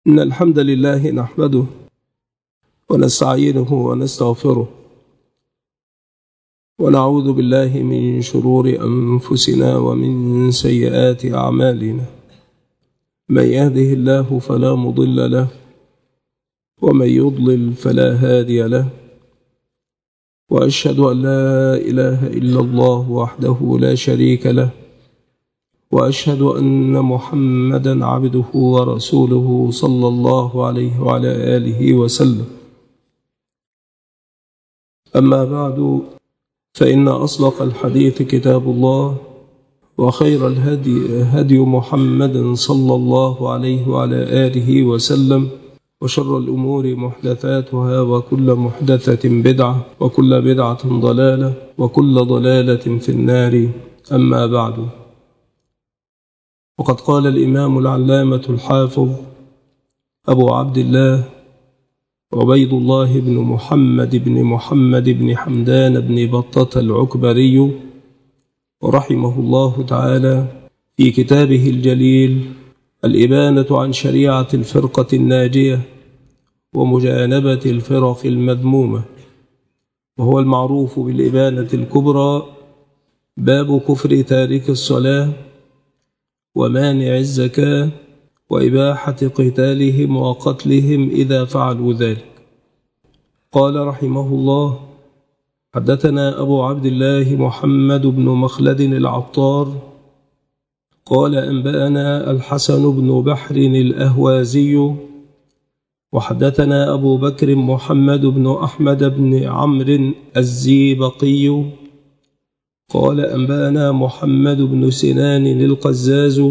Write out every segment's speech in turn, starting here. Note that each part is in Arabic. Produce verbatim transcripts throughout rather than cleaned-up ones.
إن الحمد لله نحمده ونستعينه ونستغفره ونعوذ بالله من شرور أنفسنا ومن سيئات أعمالنا. من يهده الله فلا مضل له ومن يضلل فلا هادي له، وأشهد أن لا إله إلا الله وحده لا شريك له، وأشهد أن محمدا عبده ورسوله صلى الله عليه وعلى آله وسلم. أما بعد، فإن أصدق الحديث كتاب الله، وخير الهدي هدي محمد صلى الله عليه وعلى آله وسلم، وشر الأمور محدثاتها، وكل محدثة بدعة، وكل بدعة ضلالة، وكل ضلالة في النار. أما بعد، وقد قال الإمام العلامة الحافظ أبو عبد الله عبيد الله بن محمد بن محمد بن حمدان بن بطة العكبري رحمه الله تعالى في كتابه الجليل الإبانة عن شريعة الفرقة الناجية ومجانبة الفرق المذمومة، وهو المعروف بالإبانة الكبرى، باب كفر تارك الصلاة ومانع الزكاة وإباحة قتالهم وقتلهم إذا فعلوا ذلك. قال رحمه الله: حدثنا أبو عبد الله محمد بن مخلد العطار قال أنبأنا الحسن بن بحر الأهوازي، وحدثنا أبو بكر محمد بن أحمد بن عمرو الزيبقي قال أنبأنا محمد بن سنان القزاز،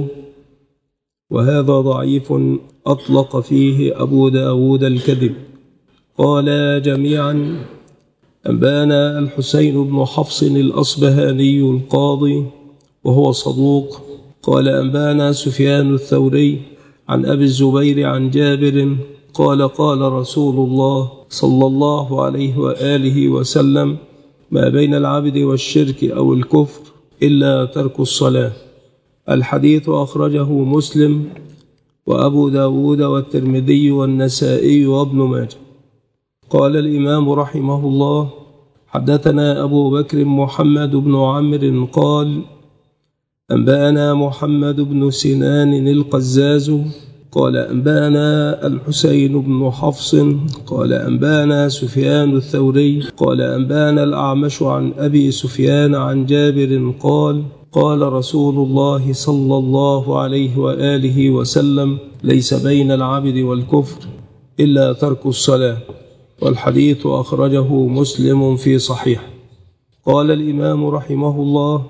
وهذا ضعيف أطلق فيه أبو داود الكذب. قال جميعا أنبأنا الحسين بن حفص الأصبهاني القاضي، وهو صدوق. قال أنبأنا سفيان الثوري عن أبي الزبير عن جابر قال قال رسول الله صلى الله عليه وآله وسلم: ما بين العبد والشرك أو الكفر إلا ترك الصلاة. الحديث أخرجه مسلم وأبو داود والترمذي والنسائي وابن ماجه. قال الإمام رحمه الله: حدثنا أبو بكر محمد بن عمرو قال أنبأنا محمد بن سنان القزاز قال أنبأنا الحسين بن حفص قال أنبأنا سفيان الثوري قال أنبأنا الأعمش عن أبي سفيان عن جابر قال قال رسول الله صلى الله عليه وآله وسلم: ليس بين العبد والكفر إلا ترك الصلاة. والحديث أخرجه مسلم في صحيح. قال الإمام رحمه الله: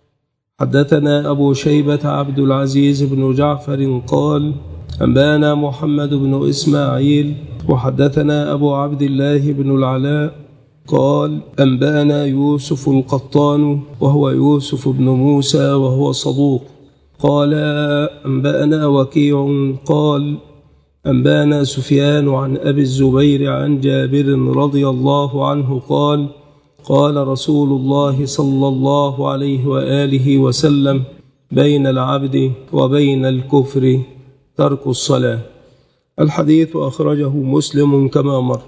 حدثنا أبو شيبة عبد العزيز بن جعفر قال أنبأنا محمد بن إسماعيل، وحدثنا أبو عبد الله بن العلاء قال أنبأنا يوسف القطان، وهو يوسف بن موسى وهو صدوق. قال أنبأنا وكيع قال أنبأنا سفيان عن أبي الزبير عن جابر رضي الله عنه قال قال رسول الله صلى الله عليه وآله وسلم: بين العبد وبين الكفر ترك الصلاة. الحديث أخرجه مسلم كما مر.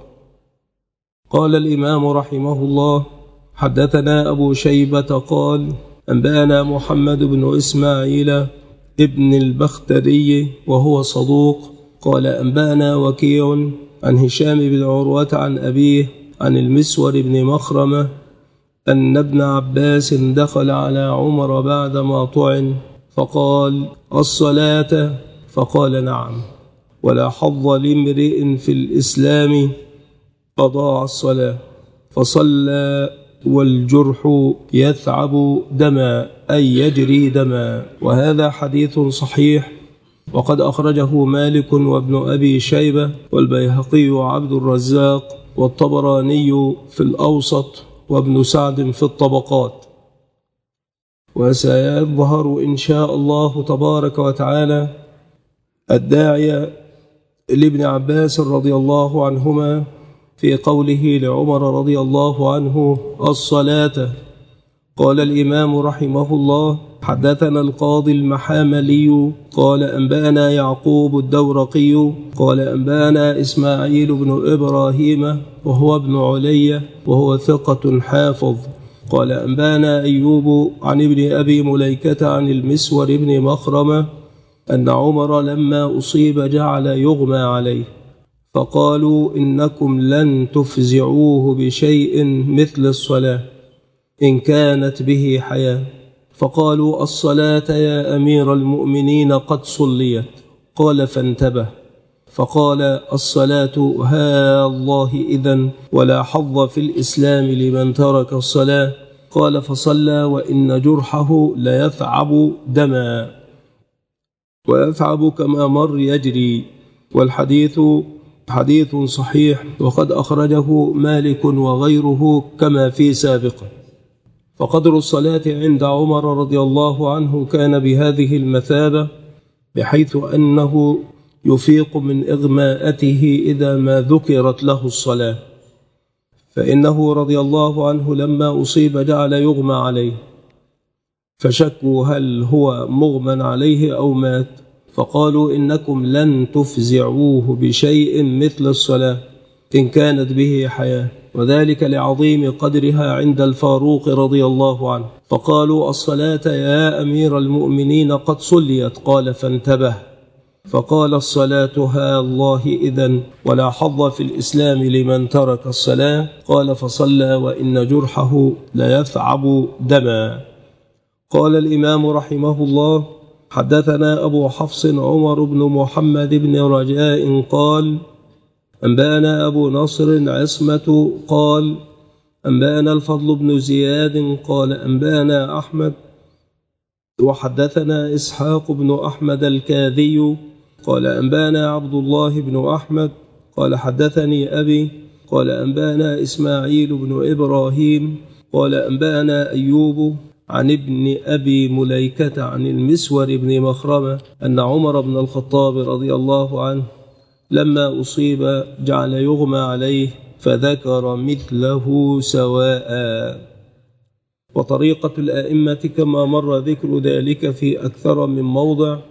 قال الإمام رحمه الله: حدثنا أبو شيبة قال أنبأنا محمد بن إسماعيل ابن البختري وهو صدوق. قال أنبأنا وكيع عن هشام بن عروة عن أبيه عن المسور بن مخرمة أن ابن عباس دخل على عمر بعدما طعن فقال: الصلاة؟ فقال: نعم، ولا حظ لامرئ في الإسلام أضاع الصلاة. فصلى والجرح يثعب دما، أي يجري دما. وهذا حديث صحيح، وقد أخرجه مالك وابن أبي شيبة والبيهقي وعبد الرزاق والطبراني في الأوسط وابن سعد في الطبقات. وسيظهر إن شاء الله تبارك وتعالى الداعية لابن عباس رضي الله عنهما في قوله لعمر رضي الله عنه: الصلاة. قال الإمام رحمه الله: حدثنا القاضي المحاملي قال أنبأنا يعقوب الدورقي قال أنبأنا إسماعيل بن إبراهيم وهو ابن علي وهو ثقة حافظ قال أنبأنا أيوب عن ابن أبي مليكة عن المسور بن مخرمة أن عمر لما أصيب جعل يغمى عليه، فقالوا: إنكم لن تفزعوه بشيء مثل الصلاة إن كانت به حياة. فقالوا: الصلاة يا أمير المؤمنين قد صليت. قال: فانتبه. فقال: الصلاة ها الله إذن ولا حظ في الإسلام لمن ترك الصلاة. قال: فصلى وإن جرحه ليثعب دما، ويثعب كما مر يجري. والحديث حديث صحيح، وقد أخرجه مالك وغيره كما في سابقه. فقدر الصلاة عند عمر رضي الله عنه كان بهذه المثابة، بحيث أنه يفيق من إغماءته إذا ما ذكرت له الصلاة، فإنه رضي الله عنه لما أصيب جعل يغمى عليه، فشكوا هل هو مغمى عليه أو مات، فقالوا: إنكم لن تفزعوه بشيء مثل الصلاة إن كانت به حياة، وذلك لعظيم قدرها عند الفاروق رضي الله عنه. فقالوا: الصلاة يا أمير المؤمنين قد صليت. قال: فانتبه. فقال: الصلاة ها الله إذن ولا حظ في الإسلام لمن ترك الصلاة. قال: فصلى وإن جرحه ليثعب دما. قال الإمام رحمه الله: حدثنا أبو حفص عمر بن محمد بن رجاء قال: أنبأنا أبو نصر عصمة قال: أنبأنا الفضل بن زياد قال: أنبأنا أحمد. وحدثنا إسحاق بن أحمد الكاذي قال: أنبأنا عبد الله بن أحمد قال: حدثني أبي قال: أنبأنا إسماعيل بن إبراهيم قال: أنبأنا أيوب عن ابن أبي مليكة عن المسور بن مخرمة أن عمر بن الخطاب رضي الله عنه لما أصيب جعل يغمى عليه، فذكر مثله سواء. وطريقة الآئمة كما مر ذكر ذلك في أكثر من موضع،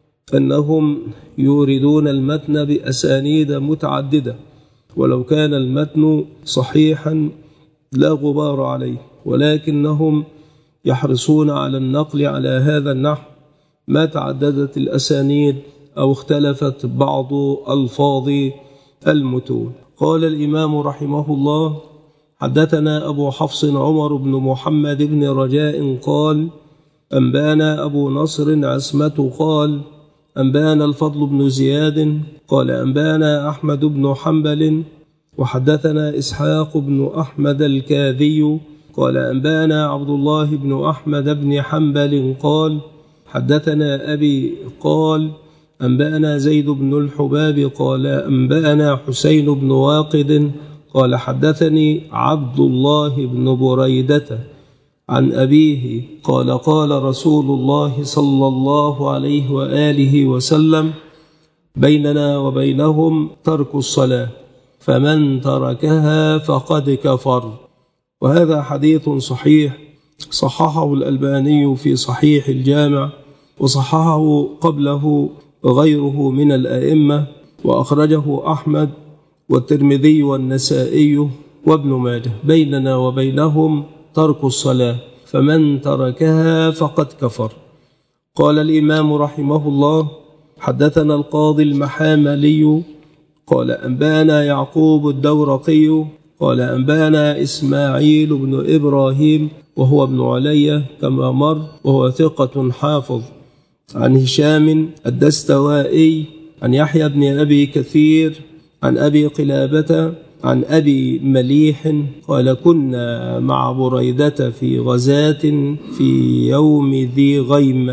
أنهم يوردون المتن بأسانيد متعددة، ولو كان المتن صحيحا لا غبار عليه، ولكنهم يحرصون على النقل على هذا النحو ما تعددت الأسانيد أو اختلفت بعض ألفاظ المتون. قال الإمام رحمه الله: حدثنا أبو حفص عمر بن محمد بن رجاء قال: أنبأنا أبو نصر عصمة قال: أنبأنا الفضل بن زياد قال: أنبأنا أحمد بن حنبل. وحدثنا إسحاق بن أحمد الكاذي قال: أنبأنا عبد الله بن أحمد بن حنبل قال: حدثنا أبي قال: أنبأنا زيد بن الحباب قال: أنبأنا حسين بن واقد قال: حدثني عبد الله بن بريدة عن أبيه قال: قال رسول الله صلى الله عليه وآله وسلم: بيننا وبينهم ترك الصلاة، فمن تركها فقد كفر. وهذا حديث صحيح صححه الألباني في صحيح الجامع، وصححه قبله غيره من الأئمة، وأخرجه أحمد والترمذي والنسائي وابن ماجه: بيننا وبينهم ترك الصلاة، فمن تركها فقد كفر. قال الإمام رحمه الله: حدثنا القاضي المحاملي قال: أنبأنا يعقوب الدورقي قال: أنبأنا إسماعيل بن إبراهيم وهو ابن علي كما مر وهو ثقة حافظ، عن هشام الدستوائي عن يحيى بن أبي كثير عن أبي قلابة عن أبي مليح قال: كنا مع بريدة في غزاة في يوم ذي غيم،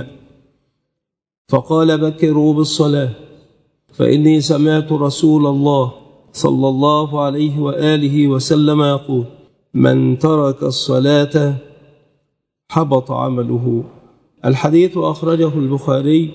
فقال: بكروا بالصلاة، فإني سمعت رسول الله صلى الله عليه وآله وسلم يقول: من ترك الصلاة حبط عمله. الحديث أخرجه البخاري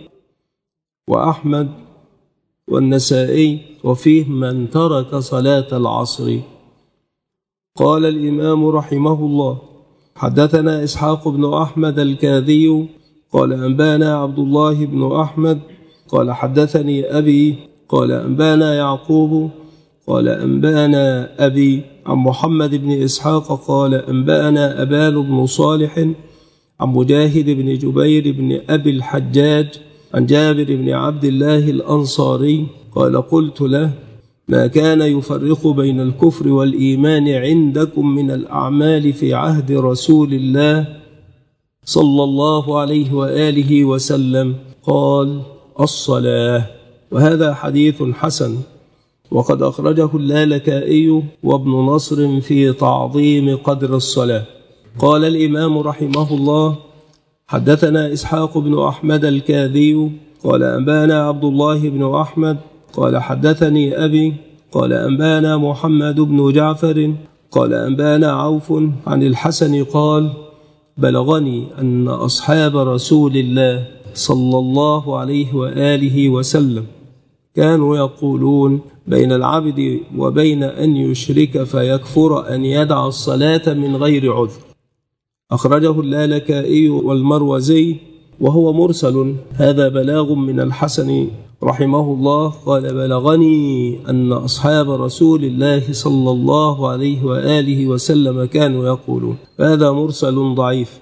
وأحمد والنسائي، وفيه من ترك صلاة العصر. قال الإمام رحمه الله: حدثنا إسحاق بن أحمد الكاذي قال أنبانا عبد الله بن أحمد قال حدثني أبي قال أنبانا يعقوب قال أنبانا أبي عن محمد بن إسحاق قال أنبانا أبان بن صالح عن مجاهد بن جبير بن أبي الحجاج عن جابر بن عبد الله الأنصاري قال قلت له ما كان يفرق بين الكفر والإيمان عندكم من الأعمال في عهد رسول الله صلى الله عليه وآله وسلم؟ قال الصلاة. وهذا حديث حسن، وقد أخرجه اللالكائي وابن نصر في تعظيم قدر الصلاة. قال الإمام رحمه الله حدثنا إسحاق بن أحمد الكاذي قال أنبانا عبد الله بن أحمد قال حدثني أبي قال أنبانا محمد بن جعفر قال أنبانا عوف عن الحسن قال بلغني أن أصحاب رسول الله صلى الله عليه وآله وسلم كانوا يقولون بين العبد وبين أن يشرك فيكفر أن يدع الصلاة من غير عذر. أخرجه اللالكائي والمروزي وهو مرسل. هذا بلاغ من الحسن رحمه الله قال بلغني أن أصحاب رسول الله صلى الله عليه وآله وسلم كانوا يقولون، هذا مرسل ضعيف.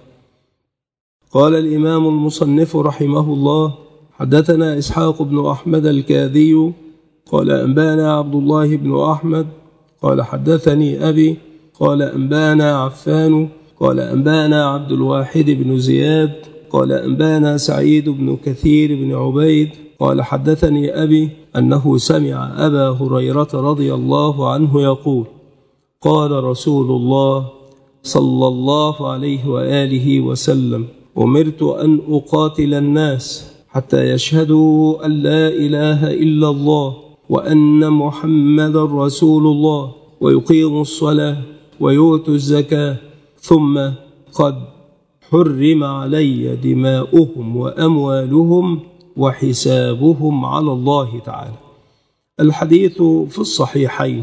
قال الإمام المصنف رحمه الله حدثنا إسحاق بن أحمد الكاذي قال أنبانا عبد الله بن أحمد قال حدثني أبي قال أنبانا عفان قال أنبانا عبد الواحد بن زياد قال أنبانا سعيد بن كثير بن عبيد قال حدثني أبي أنه سمع أبا هريرة رضي الله عنه يقول قال رسول الله صلى الله عليه وآله وسلم أمرت أن أقاتل الناس حتى يشهدوا أن لا إله إلا الله وأن محمد رسول الله ويقيموا الصلاة ويؤتوا الزكاة ثم قد حرم علي دماؤهم وأموالهم وحسابهم على الله تعالى. الحديث في الصحيحين.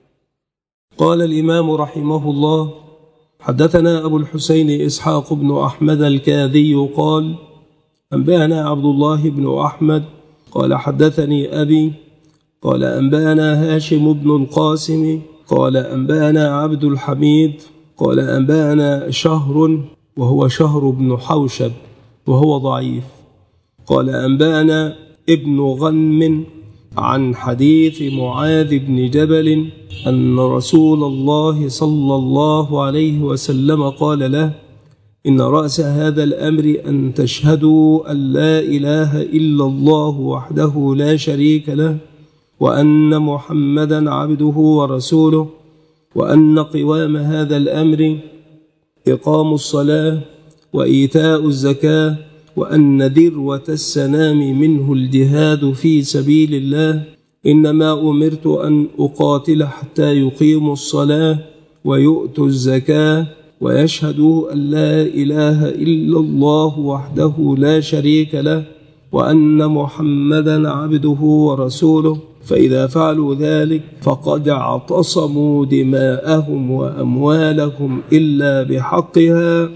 قال الإمام رحمه الله حدثنا أبو الحسين إسحاق بن أحمد الكاذي قال أنبانا عبد الله بن أحمد قال حدثني أبي قال أنبانا هاشم بن القاسم قال أنبانا عبد الحميد قال أنبانا شهر وهو شهر بن حوشب وهو ضعيف قال أنبانا ابن غنم عن حديث معاذ بن جبل أن رسول الله صلى الله عليه وسلم قال له إن رأس هذا الأمر أن تشهدوا أن لا إله إلا الله وحده لا شريك له وأن محمدا عبده ورسوله وأن قوام هذا الأمر إقام الصلاة وإيتاء الزكاة وأن ذروة السنام منه الجهاد في سبيل الله إنما أمرت أن أقاتل حتى يقيموا الصلاة ويؤتوا الزكاة ويشهدوا أن لا إله إلا الله وحده لا شريك له وأن محمدا عبده ورسوله فإذا فعلوا ذلك فقد اعتصموا دماءهم وأموالهم إلا بحقها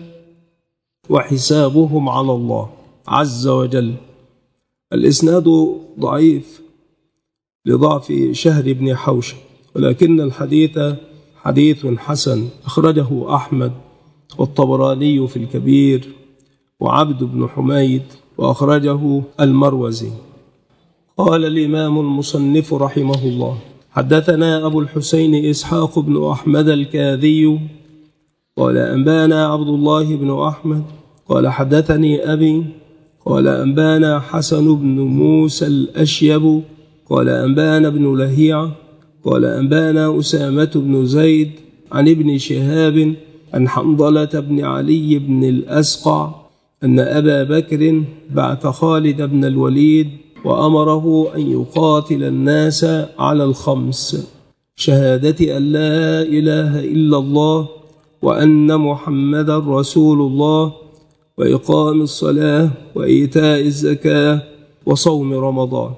وحسابهم على الله عز وجل. الإسناد ضعيف لضعف شهر بن حوشب، ولكن الحديث حديث حسن أخرجه أحمد والطبراني في الكبير وعبد بن حميد وأخرجه المروزي. قال الإمام المصنف رحمه الله حدثنا أبو الحسين إسحاق بن أحمد الكاذي قال أنبانا عبد الله بن أحمد قال حدثني أبي قال أنبانا حسن بن موسى الأشيب قال أنبانا بن لهيعة قال أنبانا أسامة بن زيد عن ابن شهاب عن حنظلة بن علي بن الأسقع أن أبا بكر بعث خالد بن الوليد وأمره أن يقاتل الناس على الخمس: شهادة أن لا إله إلا الله وأن محمد رسول الله وإقام الصلاة وإيتاء الزكاة وصوم رمضان.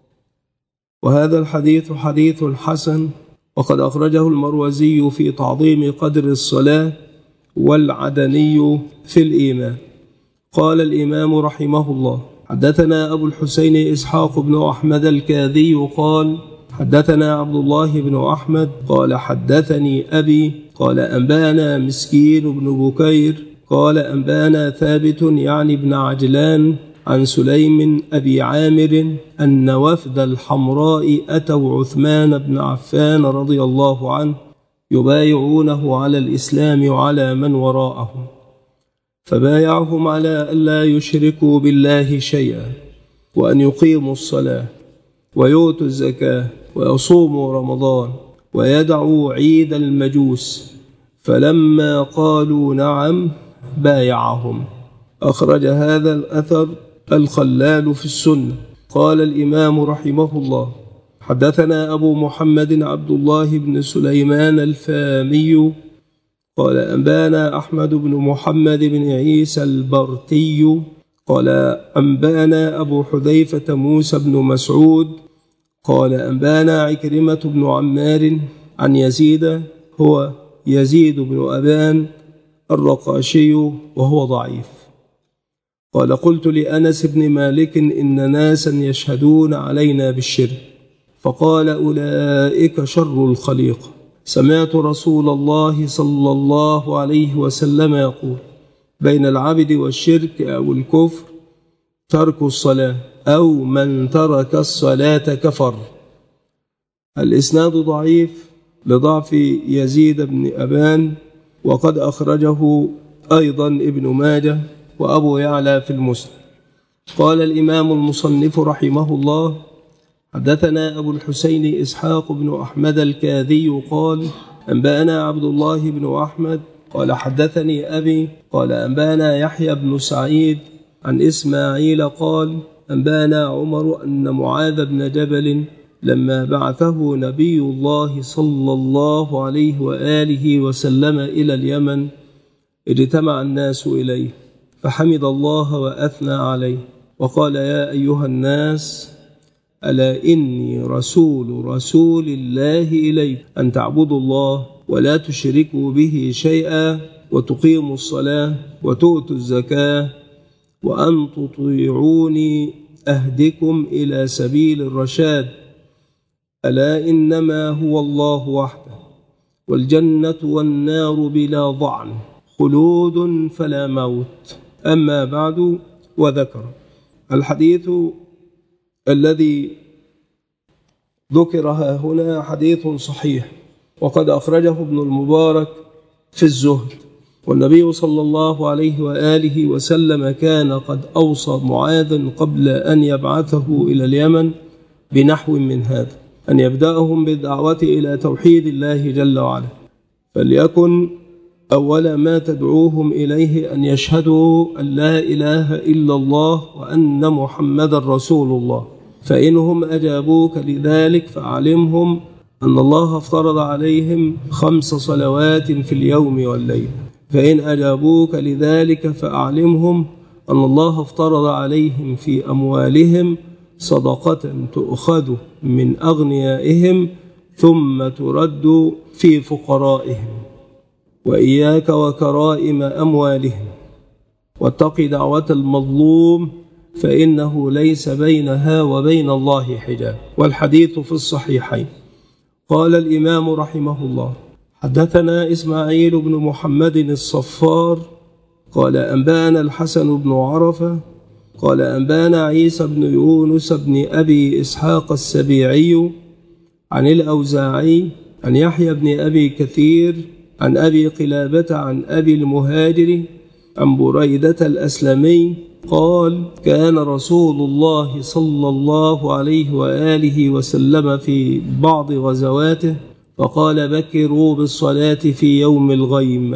وهذا الحديث حديث حسن، وقد أخرجه المروزي في تعظيم قدر الصلاة والعدني في الإيمان. قال الإمام رحمه الله: حدثنا أبو الحسين إسحاق بن أحمد الكاذي قال: حدثنا عبد الله بن أحمد قال: حدثني أبي قال: أنبانا مسكين بن بكير قال: أنبانا ثابت يعني بن عجلان عن سليم أبي عامر أن وفد الحمراء أتوا عثمان بن عفان رضي الله عنه يبايعونه على الإسلام وعلى من وراءهم، فبايعهم على ألا يشركوا بالله شيئا، وأن يقيموا الصلاة ويؤتوا الزكاة ويصوموا رمضان ويدعوا عيد المجوس، فلما قالوا نعم بايعهم. أخرج هذا الأثر الخلال في السنة. قال الإمام رحمه الله: حدثنا أبو محمد عبد الله بن سليمان الفامي قال: أنبانا أحمد بن محمد بن عيسى البرتي قال: أنبانا أبو حذيفة موسى بن مسعود قال: أنبانا عكرمة بن عمار عن يزيد هو يزيد بن أبان الرقاشي وهو ضعيف قال: قلت لأنس بن مالك: إن ناسا يشهدون علينا بالشرك، فقال: أولئك شر الخليقة. سمعت رسول الله صلى الله عليه وسلم يقول: بين العبد والشرك أو الكفر ترك الصلاة، أو من ترك الصلاة كفر. الإسناد ضعيف لضعف يزيد بن أبان، وقد أخرجه أيضا ابن ماجه وأبو يعلى في المسند. قال الإمام المصنف رحمه الله: حدثنا أبو الحسين إسحاق بن أحمد الكاذي قال: أنبانا عبد الله بن أحمد قال: حدثني أبي قال: أنبانا يحيى بن سعيد عن إسماعيل قال: أنبانا عمر أن معاذ بن جبل لما بعثه نبي الله صلى الله عليه وآله وسلم إلى اليمن اجتمع الناس إليه، فحمد الله وأثنى عليه وقال: يا أيها الناس، ألا إني رسول رسول الله إليك، أن تعبدوا الله ولا تشركوا به شيئا، وتقيموا الصلاة وتؤتوا الزكاة، وأن تطيعوني أهدكم إلى سبيل الرشاد. ألا إنما هو الله وحده، والجنة والنار بلا ضعن، خلود فلا موت. أما بعد. وذكر الحديث الذي ذكرها هنا حديث صحيح، وقد أخرجه ابن المبارك في الزهد. والنبي صلى الله عليه وآله وسلم كان قد أوصى معاذ قبل أن يبعثه إلى اليمن بنحو من هذا، أن يبدأهم بالدعوة إلى توحيد الله جل وعلا، فليكن أول ما تدعوهم إليه أن يشهدوا أن لا إله إلا الله وأن محمد رسول الله. فإنهم أجابوك لذلك فأعلمهم أن الله افترض عليهم خمس صلوات في اليوم والليل. فإن أجابوك لذلك فأعلمهم أن الله افترض عليهم في أموالهم صدقة تؤخذ من أغنيائهم ثم ترد في فقرائهم، وإياك وكرائم أموالهم، واتق دعوة المظلوم فإنه ليس بينها وبين الله حجاب. والحديث في الصحيحين. قال الإمام رحمه الله: حدثنا إسماعيل بن محمد الصفار قال: أنبانا الحسن بن عرفة قال: أنبانا عيسى بن يونس بن أبي إسحاق السبيعي عن الأوزاعي عن يحيى بن أبي كثير عن أبي قلابة عن أبي المهاجر عن بريدة الأسلمي قال: كان رسول الله صلى الله عليه وآله وسلم في بعض غزواته فقال: بكروا بالصلاة في يوم الغيم،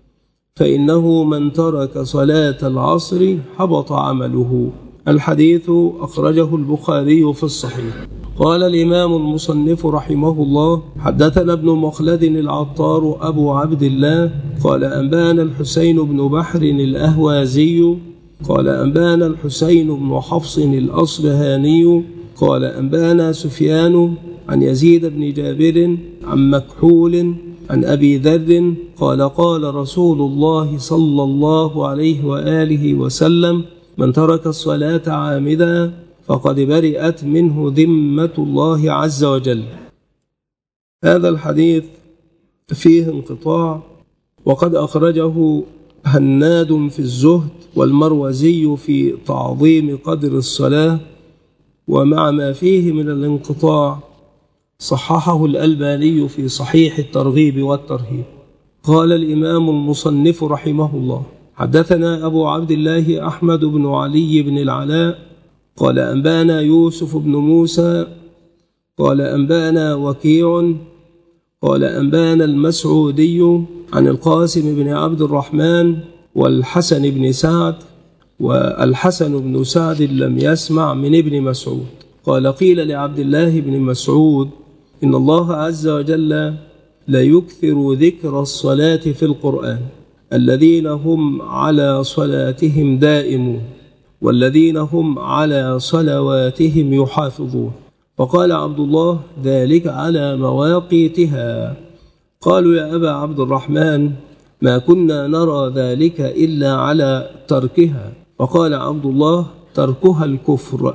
فإنه من ترك صلاة العصر حبط عمله. الحديث أخرجه البخاري في الصحيح. قال الإمام المصنف رحمه الله: حدثنا ابن مخلد العطار أبو عبد الله قال: أنبانا الحسين بن بحر الأهوازي قال: أنبانا الحسين بن حفص الأصبهاني قال: أنبانا سفيان عن يزيد بن جابر عن مكحول عن أبي ذر قال قال رسول الله صلى الله عليه وآله وسلم من ترك الصلاة عامدا فقد برئت منه ذمة الله عز وجل. هذا الحديث فيه انقطاع، وقد أخرجه هناد في الزهد والمروزي في تعظيم قدر الصلاة، ومع ما فيه من الانقطاع صححه الألباني في صحيح الترغيب والترهيب. قال الإمام المصنف رحمه الله: حدثنا أبو عبد الله أحمد بن علي بن العلاء قال أنبانا يوسف بن موسى قال أنبانا وكيع قال أنبانا المسعودي عن القاسم بن عبد الرحمن والحسن بن سعد، والحسن بن سعد لم يسمع من ابن مسعود. قال قيل لعبد الله بن مسعود إن الله عز وجل لا يكثر ذكر الصلاة في القرآن، الذين هم على صلاتهم دائمون والذين هم على صلواتهم يحافظون. فقال عبد الله ذلك على مواقيتها. قالوا يا أبا عبد الرحمن ما كنا نرى ذلك إلا على تركها. فقال عبد الله تركها الكفر.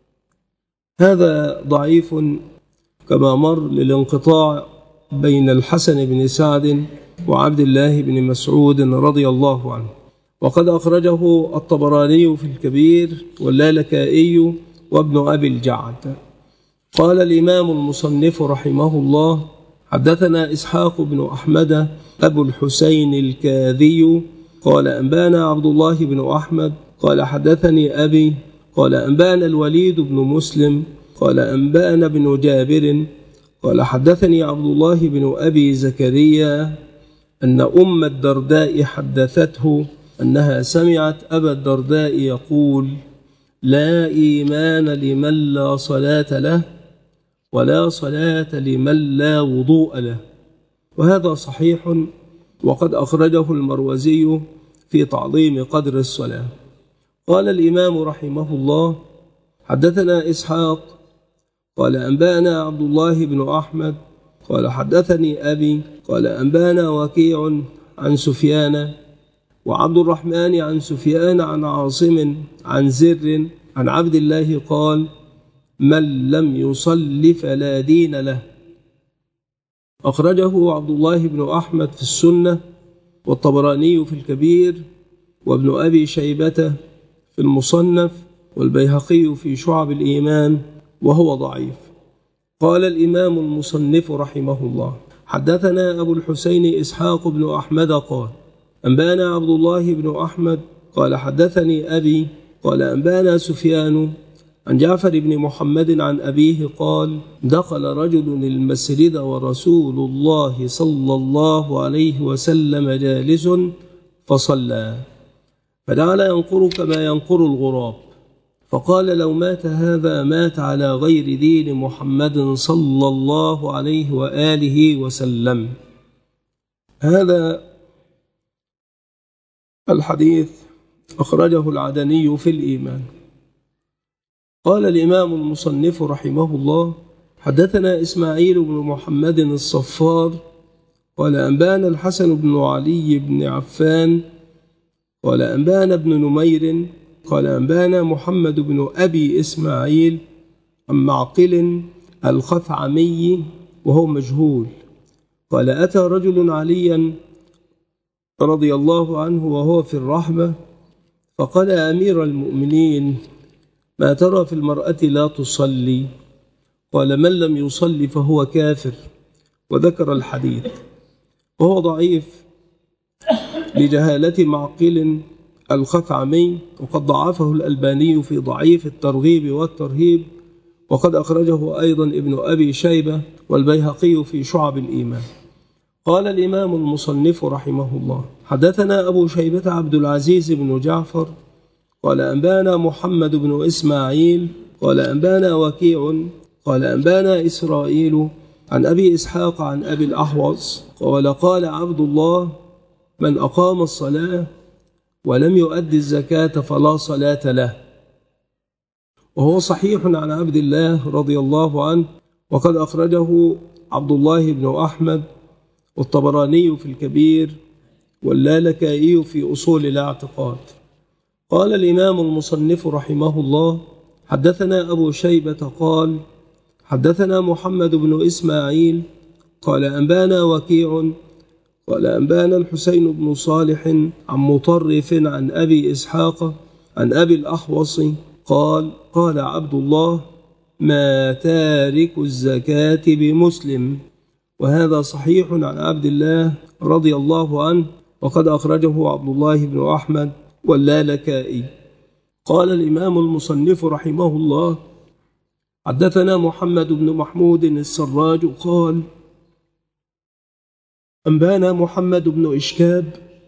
هذا ضعيف كما مر للانقطاع بين الحسن بن سعد وعبد الله بن مسعود رضي الله عنه، وقد أخرجه الطبراني في الكبير واللالكائي وابن أبي الجعد. قال الإمام المصنف رحمه الله: حدثنا إسحاق بن أحمد أبو الحسين الكاذي قال أنبانا عبد الله بن أحمد قال حدثني أبي قال أنبانا الوليد بن مسلم قال أنبانا بن جابر قال حدثني عبد الله بن أبي زكريا أن أم الدرداء حدثته أنها سمعت أبا الدرداء يقول: لا إيمان لمن لا صلاة له ولا صلاة لمن لا وضوء له. وهذا صحيح، وقد أخرجه المروزي في تعظيم قدر الصلاة. قال الإمام رحمه الله: حدثنا إسحاق قال أنبانا عبد الله بن أحمد قال حدثني أبي قال أنبانا وكيع عن سفيان وعبد الرحمن عن سفيان عن عاصم عن زر عن عبد الله قال: من لم يصل فلا دين له. أخرجه عبد الله بن أحمد في السنة والطبراني في الكبير وابن أبي شيبة في المصنف والبيهقي في شعب الإيمان، وهو ضعيف. قال الإمام المصنف رحمه الله: حدثنا أبو الحسين إسحاق بن أحمد قال أنبانا عبد الله بن أحمد قال حدثني أبي قال أنبانا سفيان عن جعفر بن محمد عن أبيه قال: دخل رجل المسجد ورسول الله صلى الله عليه وسلم جالس فصلى، فجعل ينقر كما ينقر الغراب، فقال: لو مات هذا مات على غير دين محمد صلى الله عليه وآله وسلم. هذا الحديث أخرجه العدني في الإيمان. قال الإمام المصنف رحمه الله: حدثنا إسماعيل بن محمد الصفار قال أنبانا الحسن بن علي بن عفان قال أنبانا ابن نمير قال أنبانا محمد بن أبي إسماعيل عن معقل الخثعمي وهو مجهول قال: أتى رجل عليا رضي الله عنه وهو في الرحمة فقال: أمير المؤمنين ما ترى في المرأة لا تصلي؟ قال: من لم يصلي فهو كافر، وذكر الحديث، وهو ضعيف لجهالة معقل الخثعمي، وقد ضعفه الألباني في ضعيف الترغيب والترهيب، وقد أخرجه أيضا ابن أبي شيبة والبيهقي في شعب الإيمان. قال الإمام المصنف رحمه الله: حدثنا أبو شيبة عبد العزيز بن جعفر قال أنبانا محمد بن إسماعيل قال أنبانا وكيع قال أنبانا إسرائيل عن أبي إسحاق عن أبي الأحوص قال: قال عبد الله: من أقام الصلاة ولم يؤدي الزكاة فلا صلاة له. وهو صحيح عن عبد الله رضي الله عنه، وقد أخرجه عبد الله بن أحمد والطبراني في الكبير، واللالكائي في أصول الاعتقاد. قال الإمام المصنف رحمه الله: حدثنا أبو شيبة قال حدثنا محمد بن إسماعيل قال أنبانا وكيع قال أنبانا الحسين بن صالح عن مطرف عن أبي إسحاق عن أبي الأحوص قال قال عبد الله: ما تارك الزكاة بمسلم. وهذا صحيح عن عبد الله رضي الله عنه، وقد أخرجه عبد الله بن أحمد واللالكائي. قال الإمام المصنف رحمه الله: حدثنا محمد بن محمود السراج قال أنبانا محمد بن إشكاب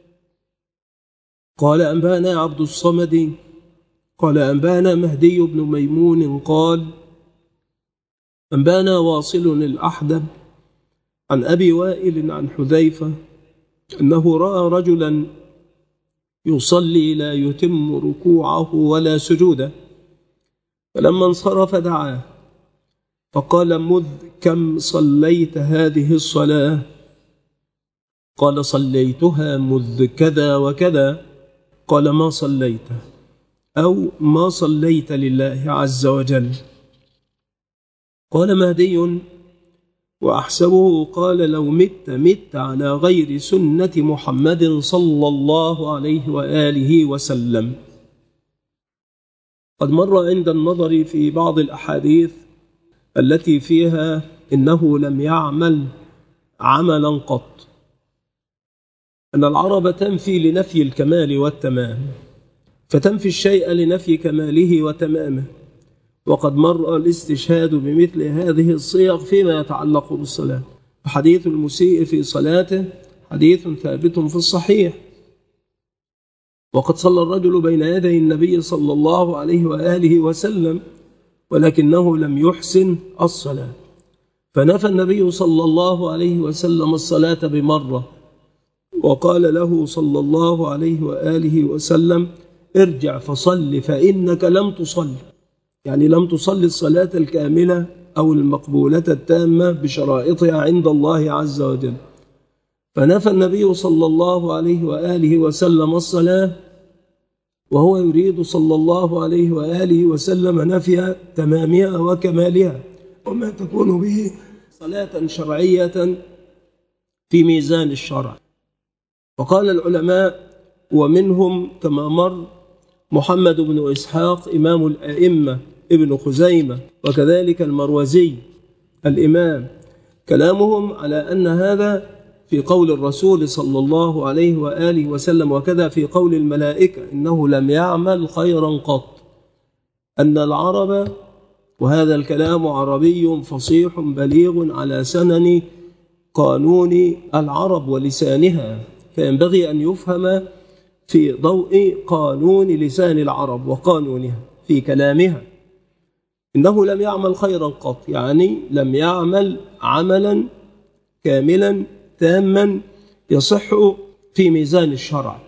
قال أنبانا عبد الصمد قال أنبانا مهدي بن ميمون قال أنبانا واصل الأحدب عن أبي وائل عن حذيفة أنه رأى رجلا يصلي لا يتم ركوعه ولا سجوده، فلما انصرف دعاه فقال: مذ كم صليت هذه الصلاة؟ قال: صليتها مذ كذا وكذا. قال: ما صليت أو ما صليت لله عز وجل؟ قال مهدي: وأحسبه قال: لو مت مت على غير سنة محمد صلى الله عليه وآله وسلم. قد مر عند النظر في بعض الأحاديث التي فيها إنه لم يعمل عملا قط، أن العرب تنفي لنفي الكمال والتمام، فتنفي الشيء لنفي كماله وتمامه. وقد مر الاستشهاد بمثل هذه الصيغ فيما يتعلق بالصلاة. حديث المسيء في صلاته حديث ثابت في الصحيح، وقد صلى الرجل بين يدي النبي صلى الله عليه وآله وسلم ولكنه لم يحسن الصلاة، فنفى النبي صلى الله عليه وسلم الصلاة بمرة، وقال له صلى الله عليه وآله وسلم: ارجع فصل فإنك لم تصل، يعني لم تصل الصلاة الكاملة أو المقبولة التامة بشرائطها عند الله عز وجل. فنفى النبي صلى الله عليه وآله وسلم الصلاة، وهو يريد صلى الله عليه وآله وسلم نفي تمامها وكمالها وما تكون به صلاة شرعية في ميزان الشرع. وقال العلماء ومنهم كما مر محمد بن إسحاق إمام الأئمة ابن خزيمة، وكذلك المروزي الإمام، كلامهم على أن هذا في قول الرسول صلى الله عليه وآله وسلم، وكذا في قول الملائكة إنه لم يعمل خيرا قط. أن العرب، وهذا الكلام عربي فصيح بليغ على سنن قانون العرب ولسانها، فينبغي أن يفهم في ضوء قانون لسان العرب وقانونها في كلامها. إنه لم يعمل خيرا قط، يعني لم يعمل عملا كاملا تاما يصح في ميزان الشرع،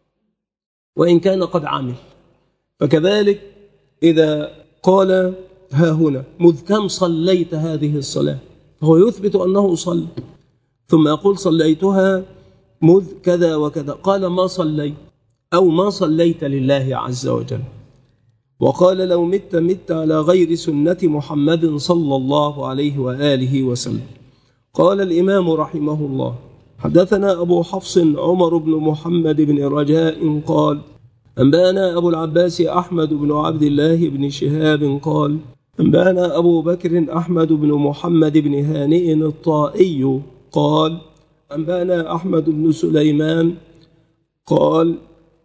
وإن كان قد عمل. فكذلك إذا قال ها هنا: مذ كم صليت هذه الصلاة، فهو يثبت أنه صلى، ثم يقول: صليتها مذ كذا وكذا. قال: ما صليت أو ما صليت لله عز وجل. وقال: لو مت مت على غير سنة محمد صلى الله عليه وآله وسلم. قال الإمام رحمه الله: حدثنا أبو حفص عمر بن محمد بن رجاء قال أنبانا أبو العباس أحمد بن عبد الله بن شهاب قال أنبانا أبو بكر أحمد بن محمد بن هانئ الطائي قال أنبانا أحمد بن سليمان قال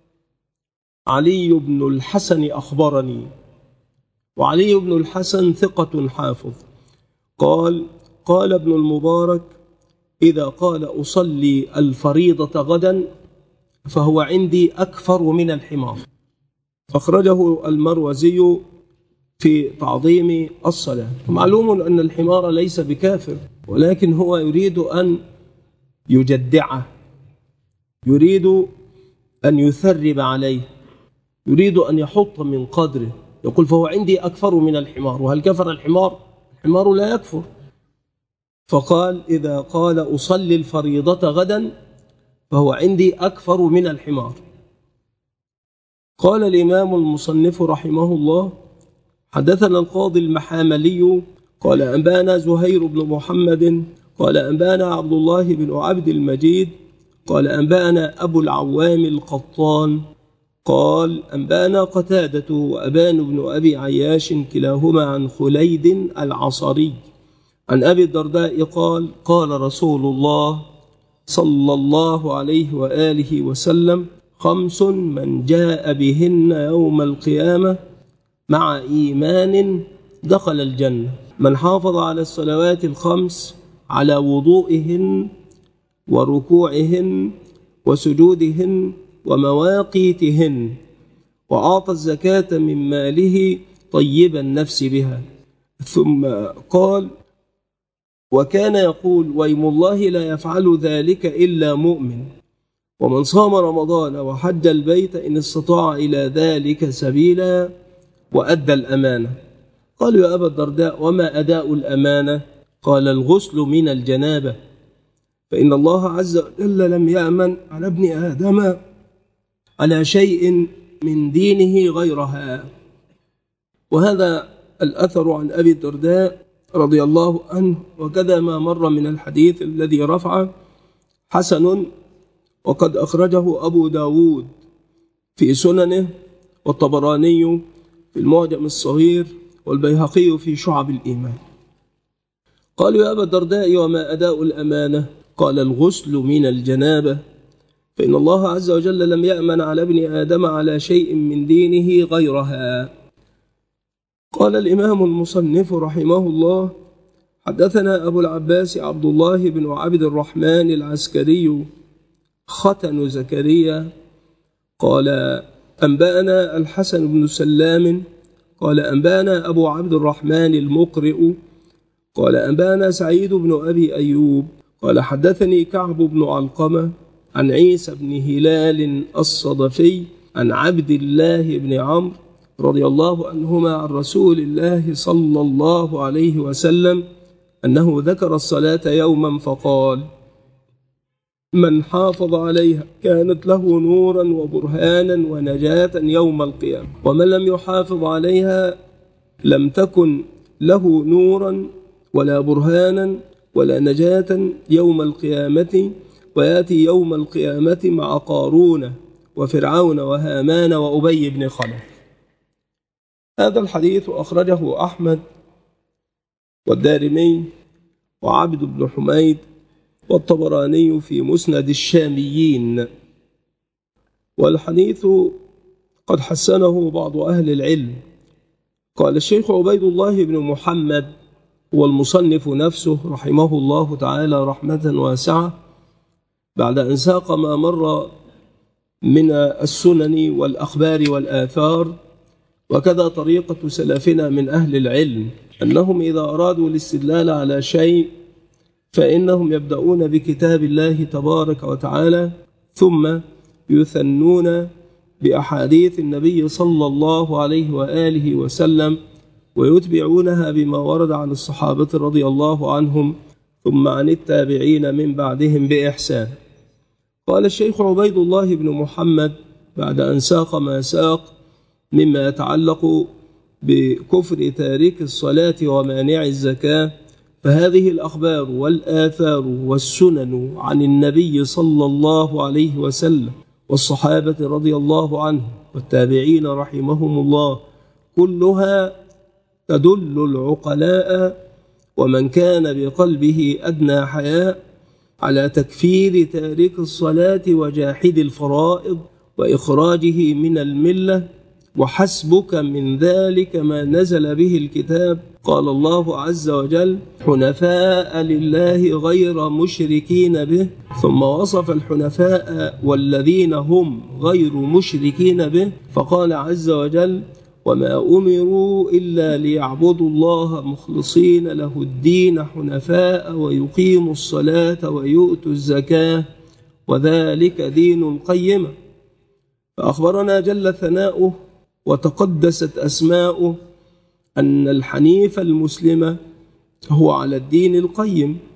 علي بن الحسن أخبرني. وعلي بن الحسن ثقة حافظ. قال قال ابن المبارك: إذا قال أصلي الفريضة غدا فهو عندي أكفر من الحمار. أخرجه المروزي في تعظيم الصلاة. معلوم أن الحمار ليس بكافر، ولكن هو يريد أن يجدعه، يريد أن يثرب عليه، يريد أن يحط من قدره. يقول: فهو عندي أكفر من الحمار. وهل كفر الحمار؟ الحمار لا يكفر. فقال إذا قال أصلي الفريضة غدا فهو عندي أكفر من الحمار. قال الإمام المصنف رحمه الله حدثنا القاضي المحاملي قال أنبانا زهير بن محمد قال أنبانا عبد الله بن عبد المجيد قال أنبانا أبو العوام القطان قال أنبانا قتادة وأبان بن أبي عياش كلاهما عن خليد العصري عن أبي الدرداء قال قال رسول الله صلى الله عليه وآله وسلم خمس من جاء بهن يوم القيامة مع إيمان دخل الجنة: من حافظ على الصلوات الخمس على وضوئهن وركوعهن وسجودهن ومواقيتهن، وأعطى الزكاة من ماله طيب النفس بها. ثم قال: وكان يقول ويم الله لا يفعل ذلك إلا مؤمن. ومن صام رمضان وحج البيت إن استطاع إلى ذلك سبيلا وأدى الأمانة. قالوا يا أبا الدرداء وما أداء الأمانة؟ قال الغسل من الجنابة، فإن الله عز وجل لم يأمن على ابن آدم على شيء من دينه غيرها. وهذا الأثر عن أبي الدرداء رضي الله عنه وكذا ما مر من الحديث الذي رفعه حسن، وقد أخرجه أبو داود في سننه والطبراني في المعجم الصغير والبيهقي في شعب الإيمان. قالوا يا أبا الدرداء وما أداء الأمانة؟ قال الغسل من الجنابة، فإن الله عز وجل لم يأمن على ابن آدم على شيء من دينه غيرها. قال الإمام المصنف رحمه الله حدثنا أبو العباس عبد الله بن عبد الرحمن العسكري ختن زكريا قال أنبأنا الحسن بن سلام قال أنبأنا أبو عبد الرحمن المقرئ قال أنبأنا سعيد بن أبي أيوب قال حدثني كعب بن علقمة عن عيسى بن هلال الصدفي عن عبد الله بن عمرو رضي الله عنهما عن رسول الله صلى الله عليه وسلم أنه ذكر الصلاة يوما فقال من حافظ عليها كانت له نورا وبرهانا ونجاة يوم القيامة، ومن لم يحافظ عليها لم تكن له نورا ولا برهانا ولا نجاة يوم القيامة، ويأتي يوم القيامة مع قارون وفرعون وهامان وأبي بن خلف. هذا الحديث أخرجه أحمد والدارمي وعبد بن حميد والطبراني في مسند الشاميين، والحديث قد حسنه بعض أهل العلم. قال الشيخ عبيد الله بن محمد والمصنف نفسه رحمه الله تعالى رحمة واسعة بعد أن ساق ما مر من السنن والأخبار والآثار، وكذا طريقة سلفنا من أهل العلم أنهم إذا أرادوا الاستدلال على شيء فإنهم يبدأون بكتاب الله تبارك وتعالى ثم يثنون بأحاديث النبي صلى الله عليه وآله وسلم ويتبعونها بما ورد عن الصحابة رضي الله عنهم ثم عن التابعين من بعدهم بإحسان. قال الشيخ عبيد الله بن محمد بعد أن ساق ما ساق مما يتعلق بكفر تارك الصلاة ومانع الزكاة، فهذه الأخبار والآثار والسنن عن النبي صلى الله عليه وسلم والصحابة رضي الله عنهم والتابعين رحمهم الله كلها تدل العقلاء ومن كان بقلبه أدنى حياء على تكفير تارك الصلاة وجاحد الفرائض وإخراجه من الملة، وحسبك من ذلك ما نزل به الكتاب. قال الله عز وجل حنفاء لله غير مشركين به، ثم وصف الحنفاء والذين هم غير مشركين به فقال عز وجل وما أمروا إلا ليعبدوا الله مخلصين له الدين حنفاء ويقيموا الصلاة ويؤتوا الزكاة وذلك دين القيمة. فأخبرنا جل ثناؤه وتقدست أسماؤه أن الحنيف المسلم هو على الدين القيم،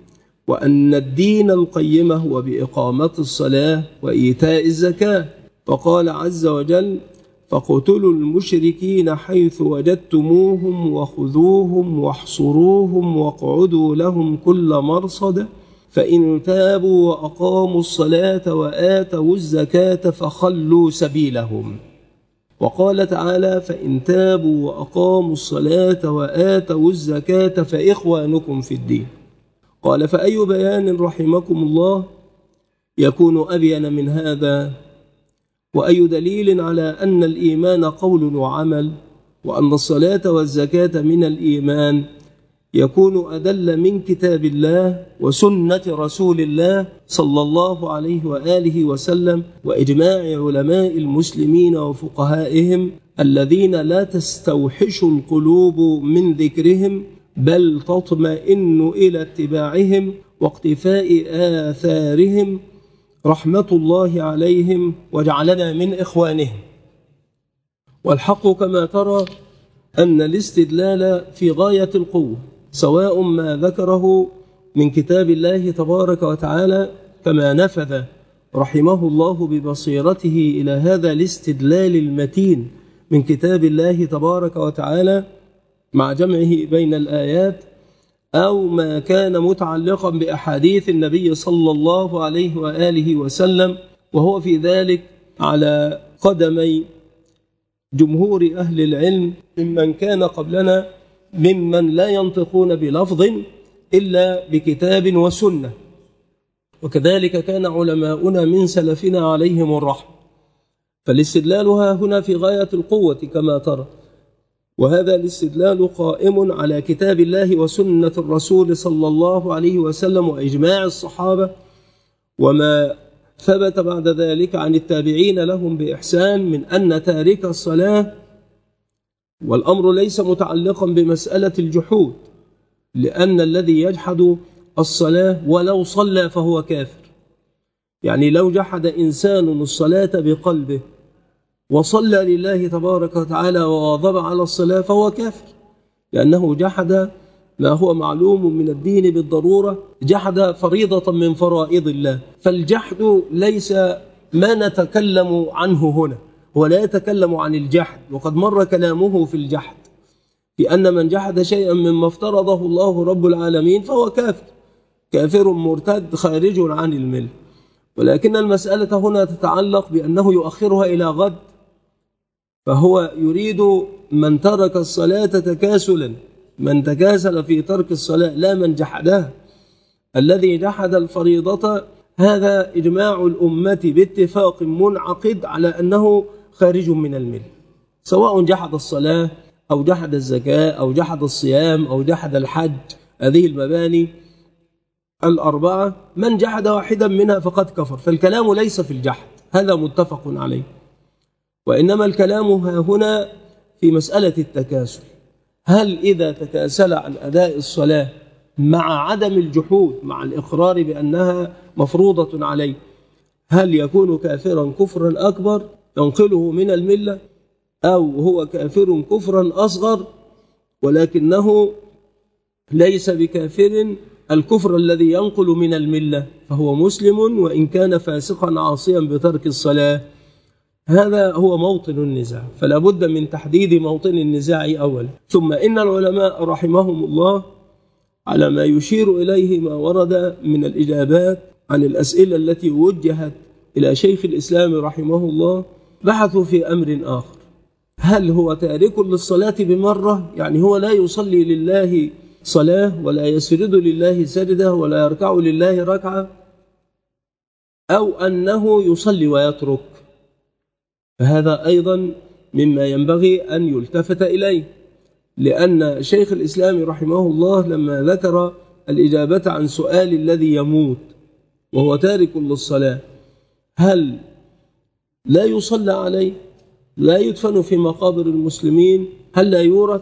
وأن الدين القيم هو بإقامة الصلاة وإيتاء الزكاة. فقال عز وجل: فاقتلوا المشركين حيث وجدتموهم وخذوهم واحصروهم واقعدوا لهم كل مرصد فإن تابوا وأقاموا الصلاة وآتوا الزكاة فخلوا سبيلهم. وقال تعالى: فإن تابوا وأقاموا الصلاة وآتوا الزكاة فإخوانكم في الدين. قال: فأي بيان رحمكم الله يكون أبين من هذا؟ وأي دليل على أن الإيمان قول وعمل، وأن الصلاة والزكاة من الإيمان يكون أدل من كتاب الله وسنة رسول الله صلى الله عليه وآله وسلم وإجماع علماء المسلمين وفقهائهم الذين لا تستوحش القلوب من ذكرهم بل تطمئن إلى اتباعهم واقتفاء آثارهم، رحمة الله عليهم وجعلنا من إخوانهم. والحق كما ترى أن الاستدلال في غاية القوة، سواء ما ذكره من كتاب الله تبارك وتعالى كما نفذ رحمه الله ببصيرته إلى هذا الاستدلال المتين من كتاب الله تبارك وتعالى مع جمعه بين الآيات، أو ما كان متعلقا بأحاديث النبي صلى الله عليه وآله وسلم، وهو في ذلك على قدمي جمهور أهل العلم ممن كان قبلنا ممن لا ينطقون بلفظ إلا بكتاب وسنة. وكذلك كان علماؤنا من سلفنا عليهم الرحمة. فالاستدلال ها هنا في غاية القوة كما ترى، وهذا الاستدلال قائم على كتاب الله وسنة الرسول صلى الله عليه وسلم وإجماع الصحابة وما ثبت بعد ذلك عن التابعين لهم بإحسان من أن تارك الصلاة، والأمر ليس متعلقا بمسألة الجحود، لأن الذي يجحد الصلاة ولو صلى فهو كافر. يعني لو جحد إنسان الصلاة بقلبه وصلى لله تبارك وتعالى وواظب على الصلاة فهو كافر، لأنه جحد ما هو معلوم من الدين بالضرورة، جحد فريضة من فرائض الله. فالجحد ليس ما نتكلم عنه هنا، ولا يتكلم عن الجحد، وقد مر كلامه في الجحد بأن من جحد شيئا مما افترضه الله رب العالمين فهو كافر، كافر مرتد خارج عن الملة. ولكن المسألة هنا تتعلق بأنه يؤخرها إلى غد، فهو يريد من ترك الصلاة تكاسلا، من تكاسل في ترك الصلاة لا من جحدها. الذي جحد الفريضة هذا إجماع الأمة باتفاق منعقد على أنه خارج من الملة، سواء جحد الصلاة أو جحد الزكاة أو جحد الصيام أو جحد الحج، هذه المباني الأربعة من جحد واحدا منها فقد كفر. فالكلام ليس في الجحد، هذا متفق عليه، وإنما الكلام ها هنا في مسألة التكاسل. هل إذا تكاسل عن أداء الصلاة مع عدم الجحود، مع الإقرار بأنها مفروضة عليه، هل يكون كافرا كفرا أكبر ينقله من الملة، أو هو كافر كفرا أصغر ولكنه ليس بكافر الكفر الذي ينقل من الملة، فهو مسلم وإن كان فاسقا عاصيا بترك الصلاة؟ هذا هو موطن النزاع، فلا بد من تحديد موطن النزاع أولا. ثم إن العلماء رحمهم الله على ما يشير إليه ما ورد من الإجابات عن الأسئلة التي وجهت إلى شيخ الإسلام رحمه الله بحثوا في أمر آخر: هل هو تارك للصلاة بمرة، يعني هو لا يصلي لله صلاة ولا يسجد لله سجدة ولا يركع لله ركعة، أو أنه يصلي ويترك؟ فهذا أيضا مما ينبغي أن يلتفت إليه، لأن شيخ الإسلام رحمه الله لما ذكر الإجابة عن سؤال الذي يموت وهو تارك للصلاة، هل لا يصلى عليه، لا يدفن في مقابر المسلمين، هل لا يورث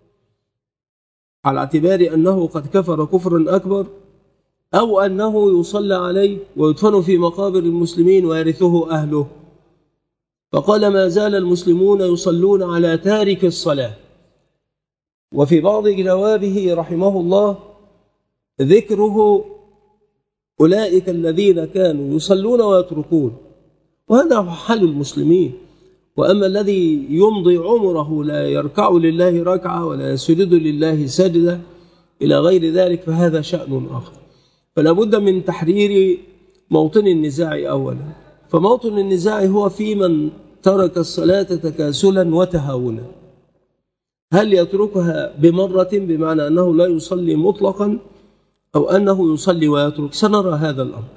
على اعتبار أنه قد كفر كفرا أكبر، أو أنه يصلى عليه ويدفن في مقابر المسلمين ويرثه أهله؟ فقال: ما زال المسلمون يصلون على تارك الصلاة. وفي بعض جوابه رحمه الله ذكره أولئك الذين كانوا يصلون ويتركون، وهذا حال المسلمين. وأما الذي يمضي عمره لا يركع لله ركعة ولا يسجد لله سجدة إلى غير ذلك فهذا شأن آخر. فلا بد من تحرير موطن النزاع أولا. فموطن النزاع هو في من ترك الصلاة تكاسلا وتهاونا، هل يتركها بمرة بمعنى أنه لا يصلي مطلقا أو أنه يصلي ويترك؟ سنرى هذا الأمر.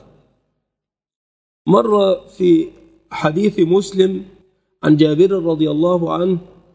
مر في حديث مسلم عن جابر رضي الله عنه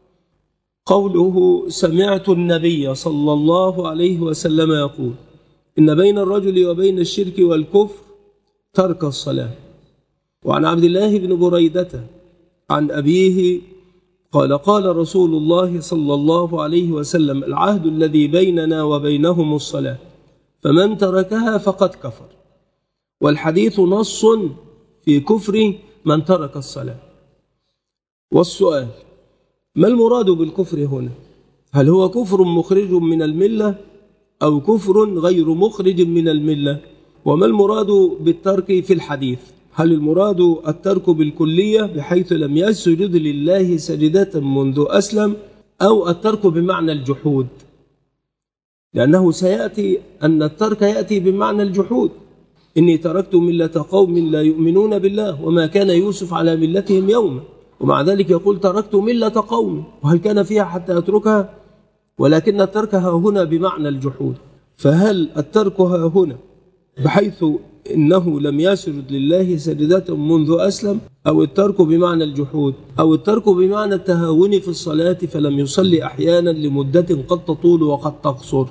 قوله: سمعت النبي صلى الله عليه وسلم يقول: إن بين الرجل وبين الشرك والكفر ترك الصلاة. وعن عبد الله بن بريدة عن أبيه قال: قال رسول الله صلى الله عليه وسلم: العهد الذي بيننا وبينهم الصلاة، فمن تركها فقد كفر. والحديث نص في كفر من ترك الصلاة. والسؤال: ما المراد بالكفر هنا؟ هل هو كفر مخرج من الملة أو كفر غير مخرج من الملة؟ وما المراد بالترك في الحديث؟ هل المراد الترك بالكلية بحيث لم يسجد لله سجدة منذ أسلم، أو الترك بمعنى الجحود؟ لأنه سيأتي أن الترك يأتي بمعنى الجحود. إني تركت ملة قوم لا يؤمنون بالله وما كان يوسف على ملتهم يوما، ومع ذلك يقول تركت ملة قوم، وهل كان فيها حتى أتركها؟ ولكن الترك ها هنا بمعنى الجحود. فهل الترك ها هنا بحيث إنه لم يسجد لله سجدة منذ أسلم، أو الترك بمعنى الجحود، أو الترك بمعنى التهاون في الصلاة فلم يصلي أحيانا لمدة قد تطول وقد تقصر؟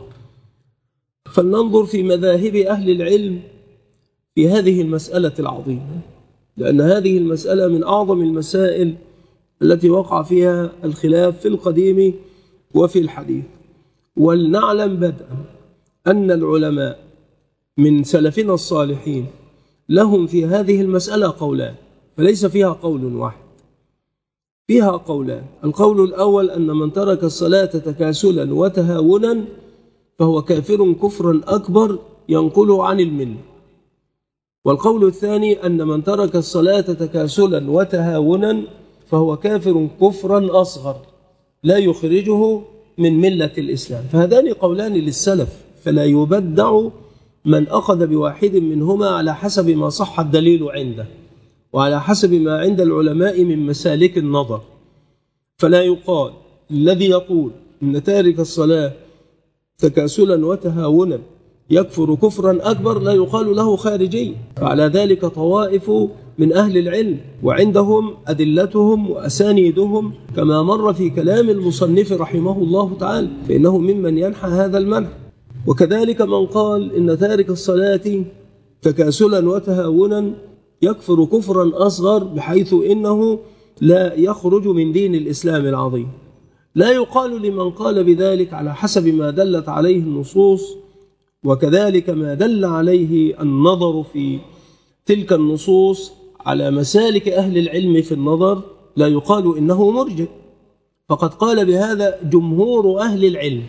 فلننظر في مذاهب أهل العلم في هذه المسألة العظيمة، لأن هذه المسألة من أعظم المسائل التي وقع فيها الخلاف في القديم وفي الحديث. ولنعلم بدءا أن العلماء من سلفنا الصالحين لهم في هذه المسألة قولان، فليس فيها قول واحد، فيها قولان. القول الأول أن من ترك الصلاة تكاسلا وتهاونا فهو كافر كفرا أكبر ينقله عن الملة. والقول الثاني أن من ترك الصلاة تكاسلا وتهاونا فهو كافر كفرا أصغر لا يخرجه من ملة الإسلام. فهذان قولان للسلف، فلا يبدع من أخذ بواحد منهما على حسب ما صح الدليل عنده وعلى حسب ما عند العلماء من مسالك النظر. فلا يقال الذي يقول إن تارك الصلاة تكاسلا وتهاونا يكفر كفرا أكبر لا يقال له خارجي، فعلى ذلك طوائف من أهل العلم وعندهم أدلتهم وأسانيدهم كما مر في كلام المصنف رحمه الله تعالى، فإنه ممن ينحى هذا المنح. وكذلك من قال إن تارك الصلاة تكاسلا وتهاونا يكفر كفرا أصغر بحيث إنه لا يخرج من دين الإسلام العظيم. لا يقال لمن قال بذلك على حسب ما دلت عليه النصوص وكذلك ما دل عليه النظر في تلك النصوص على مسالك أهل العلم في النظر، لا يقال إنه مرجئ، فقد قال بهذا جمهور أهل العلم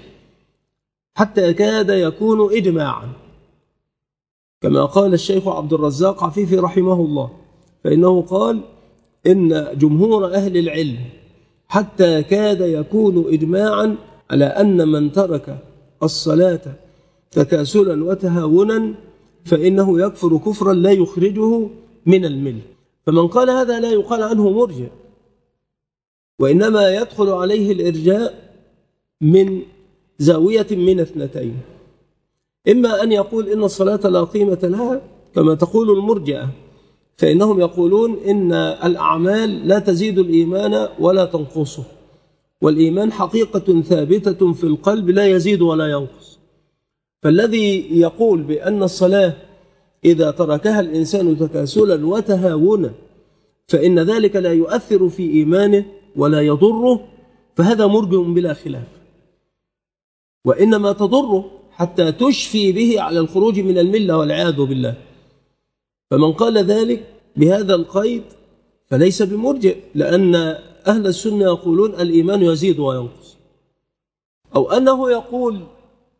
حتى كاد يكون إجماعا، كما قال الشيخ عبد الرزاق عفيفي رحمه الله، فإنه قال إن جمهور أهل العلم حتى كاد يكون إجماعا على أن من ترك الصلاة تكاسلا وتهاونا فإنه يكفر كفرا لا يخرجه من الملة. فمن قال هذا لا يقال عنه مرجئ، وإنما يدخل عليه الإرجاء من زاوية من اثنتين: إما أن يقول إن الصلاة لا قيمة لها كما تقول المرجئة، فإنهم يقولون إن الأعمال لا تزيد الإيمان ولا تنقصه، والإيمان حقيقة ثابتة في القلب لا يزيد ولا ينقص. فالذي يقول بأن الصلاة إذا تركها الإنسان تكاسلا وتهاونا فإن ذلك لا يؤثر في إيمانه ولا يضره، فهذا مرجئ بلا خلاف، وإنما تضره حتى تشفي به على الخروج من الملة والعياذ بالله. فمن قال ذلك بهذا القيد فليس بمرجئ، لأن أهل السنة يقولون الإيمان يزيد وينقص. أو أنه يقول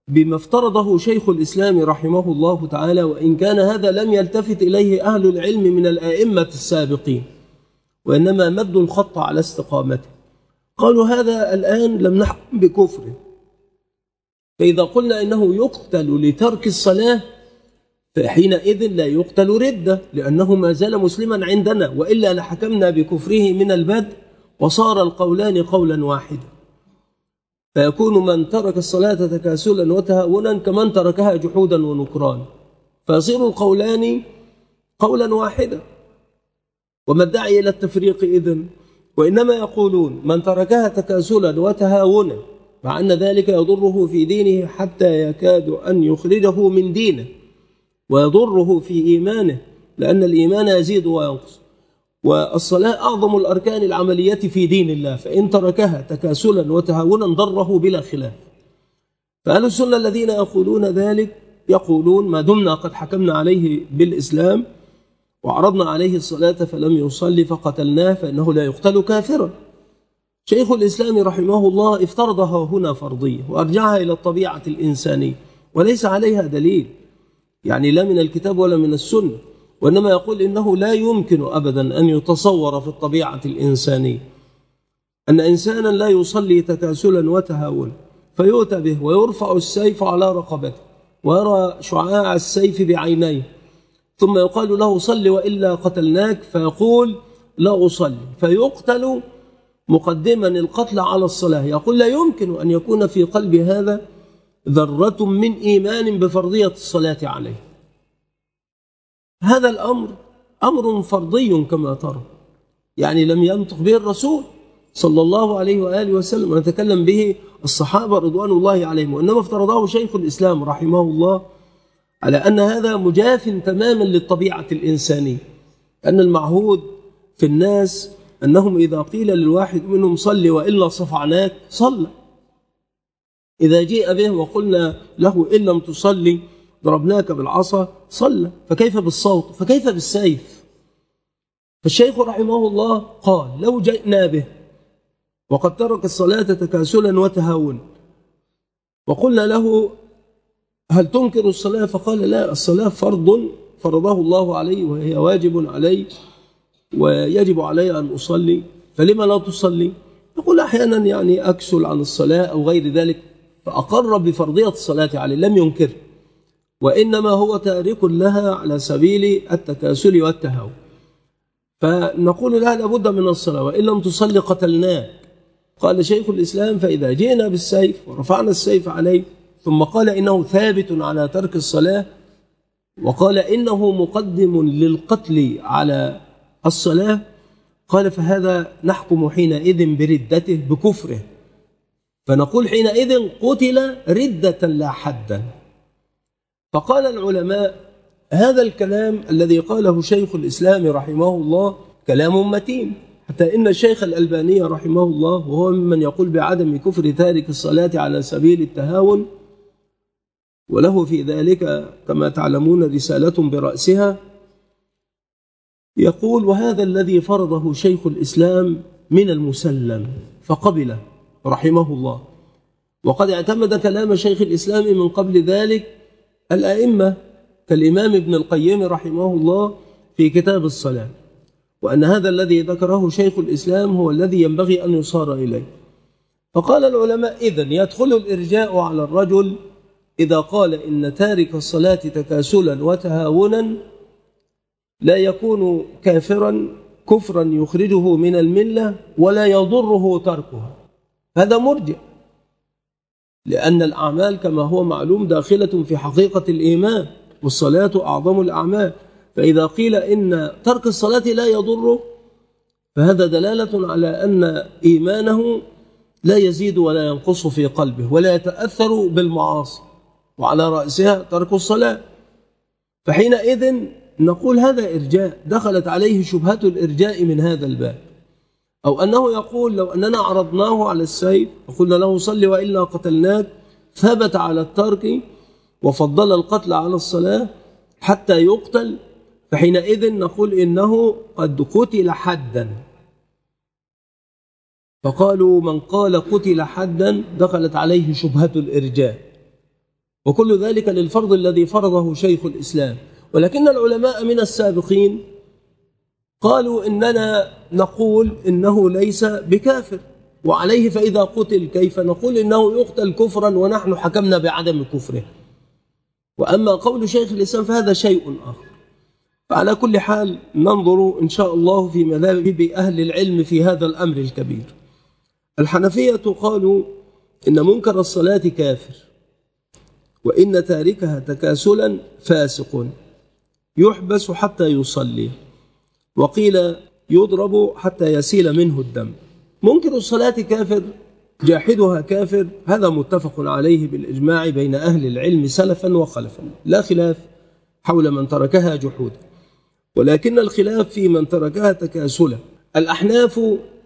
بما افترضه شيخ الإسلام رحمه الله تعالى، وإن كان هذا لم يلتفت إليه أهل العلم من الآئمة السابقين، وإنما مدوا الخط على استقامته. قالوا هذا الآن لم نحكم بكفره، فإذا قلنا إنه يقتل لترك الصلاة فحينئذ لا يقتل ردة، لأنه ما زال مسلما عندنا، وإلا لحكمنا بكفره من البدء وصار القولان قولا واحدا، فيكون من ترك الصلاة تكاسلا وتهاونا كمن تركها جحودا ونكرانا، فيصير القولان قولا واحدا. وما الداعي إلى التفريق إذن؟ وإنما يقولون من تركها تكاسلا وتهاونا، مع أن ذلك يضره في دينه حتى يكاد أن يخرجه من دينه، ويضره في إيمانه، لأن الإيمان يزيد وينقص، والصلاة أعظم الأركان العملية في دين الله، فإن تركها تكاسلا وتهاونا ضره بلا خلاف. فأهل السنة الذين يقولون ذلك يقولون ما دمنا قد حكمنا عليه بالإسلام وعرضنا عليه الصلاة فلم يصلي فقتلناه فإنه لا يقتل كافرا. شيخ الإسلام رحمه الله افترضها هنا فرضية وأرجعها إلى الطبيعة الإنسانية، وليس عليها دليل يعني لا من الكتاب ولا من السنة، وإنما يقول إنه لا يمكن أبدا أن يتصور في الطبيعة الإنسانية أن إنسانا لا يصلي تكاسلا وتهاونا فيؤتى به ويرفع السيف على رقبته ويرى شعاع السيف بعينيه، ثم يقال له صل وإلا قتلناك، فيقول لا أصلي، فيقتل مقدما القتل على الصلاة. يقول لا يمكن أن يكون في قلب هذا ذرة من إيمان بفرضية الصلاة عليه. هذا الأمر أمر فرضي كما ترى، يعني لم ينطق به الرسول صلى الله عليه وآله وسلم ونتكلم به الصحابة رضوان الله عليهم، وإنما افترضه شيخ الإسلام رحمه الله على أن هذا مجاف تماما للطبيعة الإنسانية، أن المعهود في الناس أنهم إذا قيل للواحد منهم صل وإلا صفعناك صلى، إذا جيء به وقلنا له إن لم تصلي ضربناك بالعصا صلى، فكيف بالصوت؟ فكيف بالسيف؟ فالشيخ رحمه الله قال لو جئنا به وقد ترك الصلاة تكاسلا وتهاونا وقلنا له هل تنكر الصلاة؟ فقال لا، الصلاة فرض فرضه الله علي وهي واجب علي ويجب علي أن أصلي، فلما لا تصلي؟ يقول أحيانا يعني أكسل عن الصلاة أو غير ذلك، فأقر بفرضية الصلاة عليه لم ينكر، وإنما هو تارك لها على سبيل التكاسل والتهاون. فنقول لها لابد من الصلاة وإن لم تصلي قتلناك. قال شيخ الإسلام فإذا جئنا بالسيف ورفعنا السيف عليه ثم قال إنه ثابت على ترك الصلاة وقال إنه مقدم للقتل على الصلاة، قال فهذا نحكم حينئذ بردته بكفره، فنقول حينئذ قتل ردة لا حدا. فقال العلماء هذا الكلام الذي قاله شيخ الإسلام رحمه الله كلام متين، حتى إن الشيخ الألباني رحمه الله وهو ممن يقول بعدم كفر تارك الصلاة على سبيل التهاون، وله في ذلك كما تعلمون رسالة برأسها، يقول وهذا الذي فرضه شيخ الإسلام من المسلم فقبله رحمه الله، وقد اعتمد كلام شيخ الإسلام من قبل ذلك الأئمة كالإمام ابن القيم رحمه الله في كتاب الصلاة، وأن هذا الذي ذكره شيخ الإسلام هو الذي ينبغي أن يصار إليه. فقال العلماء إذن يدخل الإرجاء على الرجل إذا قال إن تارك الصلاة تكاسلا وتهاونا لا يكون كافرا كفرا يخرجه من الملة ولا يضره تركها، هذا مرجع، لأن الأعمال كما هو معلوم داخلة في حقيقة الإيمان، والصلاة أعظم الأعمال، فإذا قيل إن ترك الصلاة لا يضره فهذا دلالة على أن إيمانه لا يزيد ولا ينقص في قلبه ولا يتأثر بالمعاصي، وعلى رأسها ترك الصلاة. فحينئذ نقول هذا إرجاء دخلت عليه شبهة الإرجاء من هذا الباب، أو أنه يقول لو أننا عرضناه على السيف وقلنا له صل وإلا قتلناك ثبت على الترك وفضل القتل على الصلاة حتى يقتل، فحينئذ نقول إنه قد قتل حدا. فقالوا من قال قتل حدا دخلت عليه شبهة الإرجاء، وكل ذلك للفرض الذي فرضه شيخ الإسلام. ولكن العلماء من السابقين قالوا إننا نقول إنه ليس بكافر، وعليه فإذا قتل كيف نقول إنه يقتل كفرا ونحن حكمنا بعدم كفره. وأما قول شيخ الإسلام فهذا شيء آخر. فعلى كل حال ننظر إن شاء الله في مذاهب أهل العلم في هذا الأمر الكبير. الحنفية قالوا إن منكر الصلاة كافر، وإن تاركها تكاسلا فاسق يحبس حتى يصلي، وقيل يضرب حتى يسيل منه الدم. منكر الصلاة كافر، جاحدها كافر، هذا متفق عليه بالإجماع بين أهل العلم سلفا وخلفا، لا خلاف حول من تركها جحودا، ولكن الخلاف في من تركها تكاسلا. الأحناف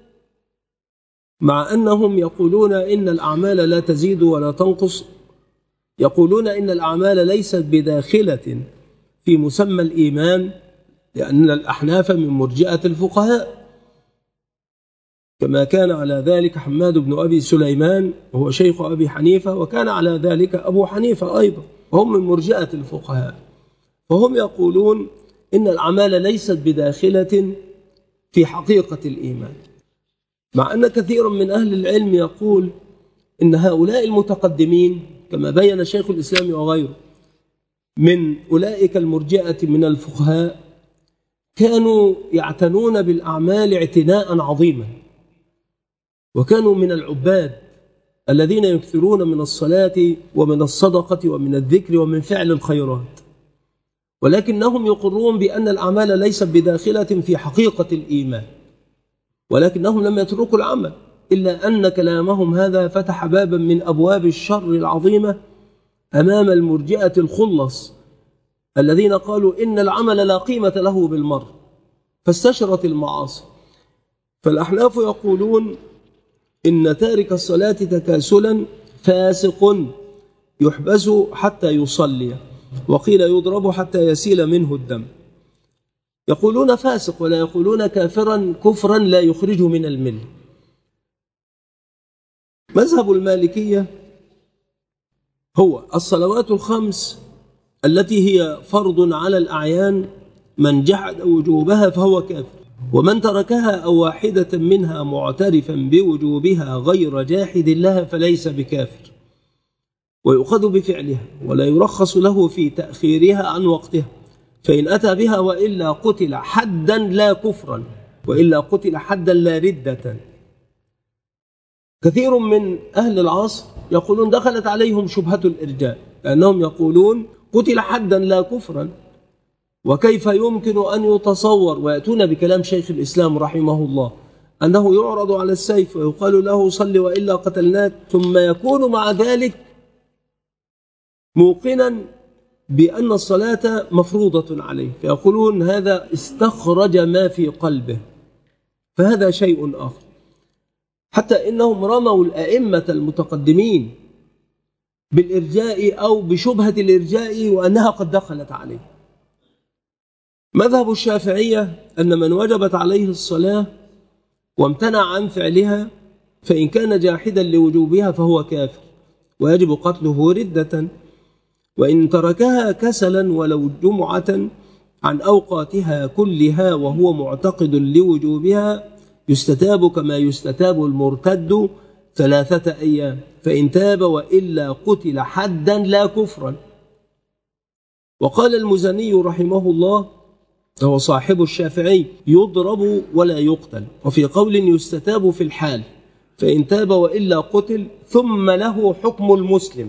مع أنهم يقولون إن الأعمال لا تزيد ولا تنقص، يقولون إن الأعمال ليست بداخلة في مسمى الإيمان، لأن الأحناف من مرجئة الفقهاء، كما كان على ذلك حماد بن أبي سليمان وهو شيخ أبي حنيفة، وكان على ذلك أبو حنيفة أيضا، وهم من مرجئة الفقهاء. فهم يقولون إن الأعمال ليست بداخلة في حقيقة الإيمان، مع أن كثيرا من أهل العلم يقول إن هؤلاء المتقدمين كما بين شيخ الإسلام وغيره من أولئك المرجئة من الفقهاء كانوا يعتنون بالأعمال اعتناء عظيما، وكانوا من العباد الذين يكثرون من الصلاة ومن الصدقة ومن الذكر ومن فعل الخيرات، ولكنهم يقرون بأن الأعمال ليست بداخلة في حقيقة الإيمان، ولكنهم لم يتركوا العمل، إلا أن كلامهم هذا فتح بابا من أبواب الشر العظيمة أمام المرجئة الخلص الذين قالوا إن العمل لا قيمة له بالمرء، فاستشرت المعاصي. فالأحناف يقولون إن تارك الصلاة تكاسلا فاسق يحبس حتى يصلي، وقيل يضرب حتى يسيل منه الدم. يقولون فاسق ولا يقولون كافرا كفرا لا يخرج من الملة. مذهب المالكية هو الصلوات الخمس التي هي فرض على الأعيان، من جحد وجوبها فهو كافر، ومن تركها أو واحدة منها معترفا بوجوبها غير جاحد لها فليس بكافر، ويؤخذ بفعلها ولا يرخص له في تأخيرها عن وقتها، فإن أتى بها وإلا قتل حدا لا كفرا، وإلا قتل حدا لا ردة. كثير من أهل العصر يقولون دخلت عليهم شبهة الإرجاء، لأنهم يقولون قتل حدا لا كفرا، وكيف يمكن أن يتصور، ويأتون بكلام شيخ الإسلام رحمه الله أنه يعرض على السيف ويقال له صل وإلا قتلناك، ثم يكون مع ذلك موقنا بأن الصلاة مفروضة عليه، فيقولون هذا استخرج ما في قلبه، فهذا شيء آخر. حتى إنهم رموا الأئمة المتقدمين بالإرجاء أو بشبهة الإرجاء وأنها قد دخلت عليه. مذهب الشافعية أن من وجبت عليه الصلاة وامتنع عن فعلها فإن كان جاحدا لوجوبها فهو كافر ويجب قتله ردة، وإن تركها كسلا ولو جمعة عن أوقاتها كلها وهو معتقد لوجوبها يستتاب كما يستتاب المرتد ثلاثة أيام، فإن تاب وإلا قتل حدا لا كفرا. وقال المزني رحمه الله هو صاحب الشافعي يضرب ولا يقتل، وفي قول يستتاب في الحال، فإن تاب وإلا قتل ثم له حكم المسلم،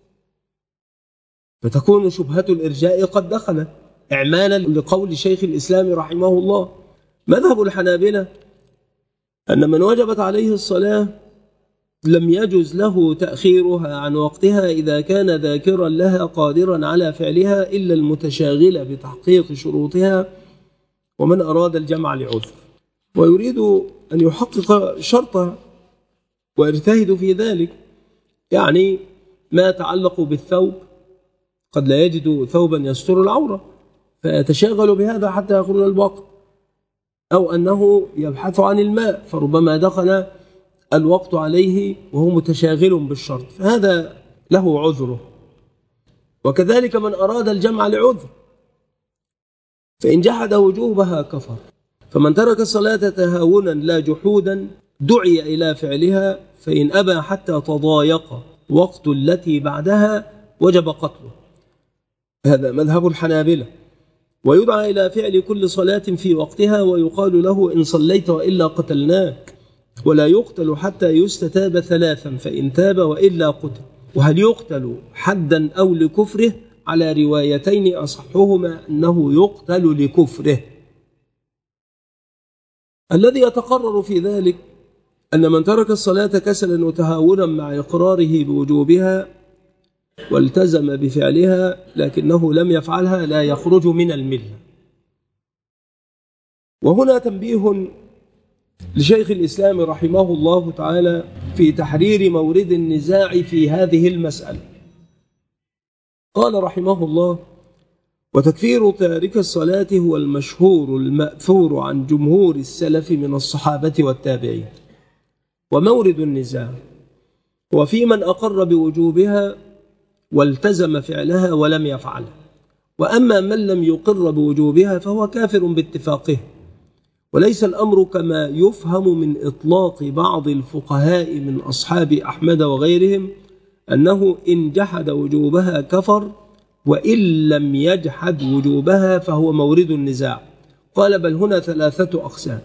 فتكون شبهة الإرجاء قد دخلت إعمالا لقول شيخ الإسلام رحمه الله. مذهب الحنابلة أن من وجبت عليه الصلاة لم يجز له تأخيرها عن وقتها إذا كان ذاكرا لها قادرا على فعلها إلا المتشاغل بتحقيق شروطها ومن أراد الجمع لعذر ويريد أن يحقق شرطها ويجتهد في ذلك، يعني ما يتعلق بالثوب قد لا يجد ثوبا يستر العورة فيتشاغل بهذا حتى يخرج الوقت، أو أنه يبحث عن الماء فربما دخل الوقت عليه وهو متشاغل بالشرط، فهذا له عذره. وكذلك من أراد الجمع لعذر فإن جحد وجوبها كفر. فمن ترك الصلاة تهاونا لا جحودا دعي إلى فعلها، فإن أبى حتى تضايق وقت التي بعدها وجب قتله. هذا مذهب الحنابلة. ويدعى إلى فعل كل صلاة في وقتها، ويقال له إن صليت وإلا قتلناك، ولا يقتل حتى يستتاب ثلاثا، فإن تاب وإلا قتل. وهل يقتل حدا أو لكفره؟ على روايتين أصحهما أنه يقتل لكفره. الذي يتقرر في ذلك أن من ترك الصلاة كسلا وتهاونا مع إقراره بوجوبها والتزم بفعلها لكنه لم يفعلها لا يخرج من الملة. وهنا تنبيه لشيخ الإسلام رحمه الله تعالى في تحرير مورد النزاع في هذه المسألة. قال رحمه الله: وتكفير تارك الصلاة هو المشهور المأثور عن جمهور السلف من الصحابة والتابعين. ومورد النزاع وفي من أقر بوجوبها والتزم فعلها ولم يفعلها، وأما من لم يقر بوجوبها فهو كافر باتفاقه. وليس الأمر كما يفهم من إطلاق بعض الفقهاء من أصحاب أحمد وغيرهم أنه إن جحد وجوبها كفر، وإن لم يجحد وجوبها فهو مورد النزاع. قال: بل هنا ثلاثة أقسام.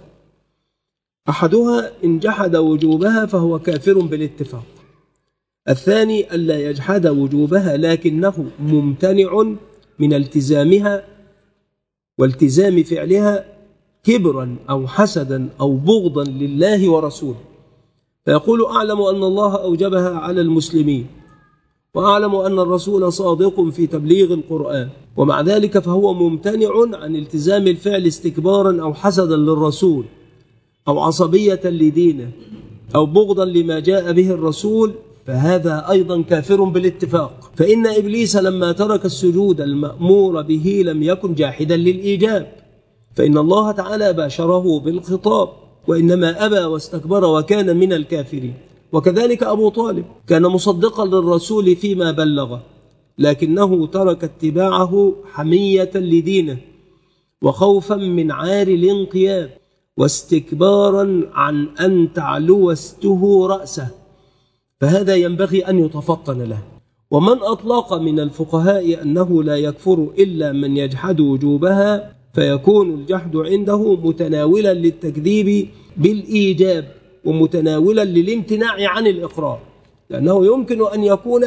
أحدها إن جحد وجوبها فهو كافر بالاتفاق. الثاني ألا يجحد وجوبها لكنه ممتنع من التزامها والتزام فعلها كبرا أو حسدا أو بغضا لله ورسوله، فيقول: أعلم أن الله أوجبها على المسلمين، وأعلم أن الرسول صادق في تبليغ القرآن، ومع ذلك فهو ممتنع عن التزام الفعل استكبارا أو حسدا للرسول أو عصبية لدينه أو بغضا لما جاء به الرسول، فهذا أيضا كافر بالاتفاق. فإن إبليس لما ترك السجود المأمور به لم يكن جاحدا للإيجاب، فإن الله تعالى باشره بالخطاب، وإنما أبى واستكبر وكان من الكافرين. وكذلك أبو طالب كان مصدقا للرسول فيما بلغه، لكنه ترك اتباعه حمية لدينه وخوفا من عار الانقياد واستكبارا عن أن تعلو استه رأسه، فهذا ينبغي أن يتفطن له. ومن أطلق من الفقهاء أنه لا يكفر إلا من يجحد وجوبها، فيكون الجحد عنده متناولا للتكذيب بالإيجاب ومتناولا للامتناع عن الإقرار، لأنه يمكن أن يكون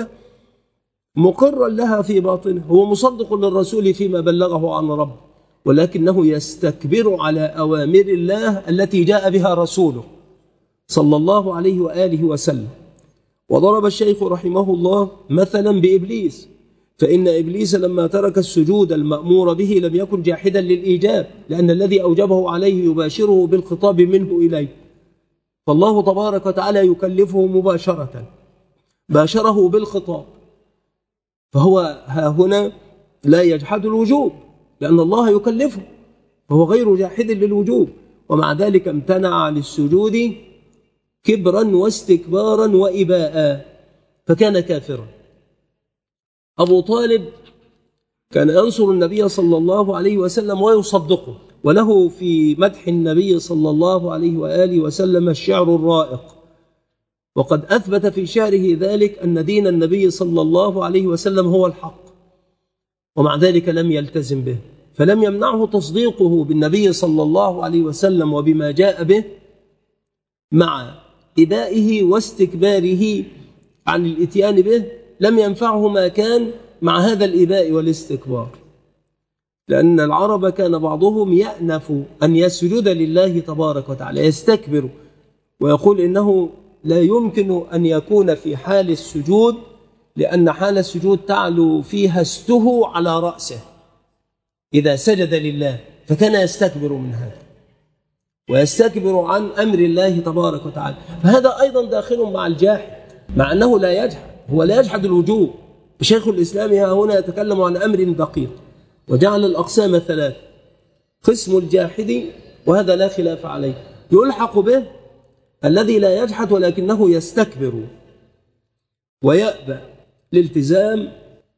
مقرا لها في باطنه، هو مصدق للرسول فيما بلغه عن ربه، ولكنه يستكبر على أوامر الله التي جاء بها رسوله صلى الله عليه وآله وسلم. وضرب الشيخ رحمه الله مثلا بإبليس، فإن إبليس لما ترك السجود المأمور به لم يكن جاحدا للإيجاب، لأن الذي أوجبه عليه يباشره بالخطاب منه إليه، فالله تبارك وتعالى يكلفه مباشرة، باشره بالخطاب، فهو ها هنا لا يجحد الوجوب لأن الله يكلفه، فهو غير جاحد للوجوب، ومع ذلك امتنع عن السجود كبرا واستكبارا وإباء، فكان كافرا. أبو طالب كان ينصر النبي صلى الله عليه وسلم ويصدقه، وله في مدح النبي صلى الله عليه وآله وسلم الشعر الرائق، وقد أثبت في شعره ذلك أن دين النبي صلى الله عليه وسلم هو الحق، ومع ذلك لم يلتزم به، فلم يمنعه تصديقه بالنبي صلى الله عليه وسلم وبما جاء به، مع إبائه واستكباره عن الإتيان به لم ينفعه ما كان مع هذا الإباء والاستكبار، لأن العرب كان بعضهم يأنف أن يسجد لله تبارك وتعالى، يستكبر ويقول إنه لا يمكن أن يكون في حال السجود، لأن حال السجود تعلو فيها استه على رأسه إذا سجد لله، فكان يستكبر من هذا ويستكبر عن أمر الله تبارك وتعالى، فهذا أيضا داخل مع الجاحد، مع أنه لا يجحد، هو لا يجحد الوجوب. شيخ الإسلام هنا يتكلم عن أمر دقيق، وجعل الأقسام ثلاث: قسم الجاحد، وهذا لا خلاف عليه، يلحق به الذي لا يجحد ولكنه يستكبر ويأبى الالتزام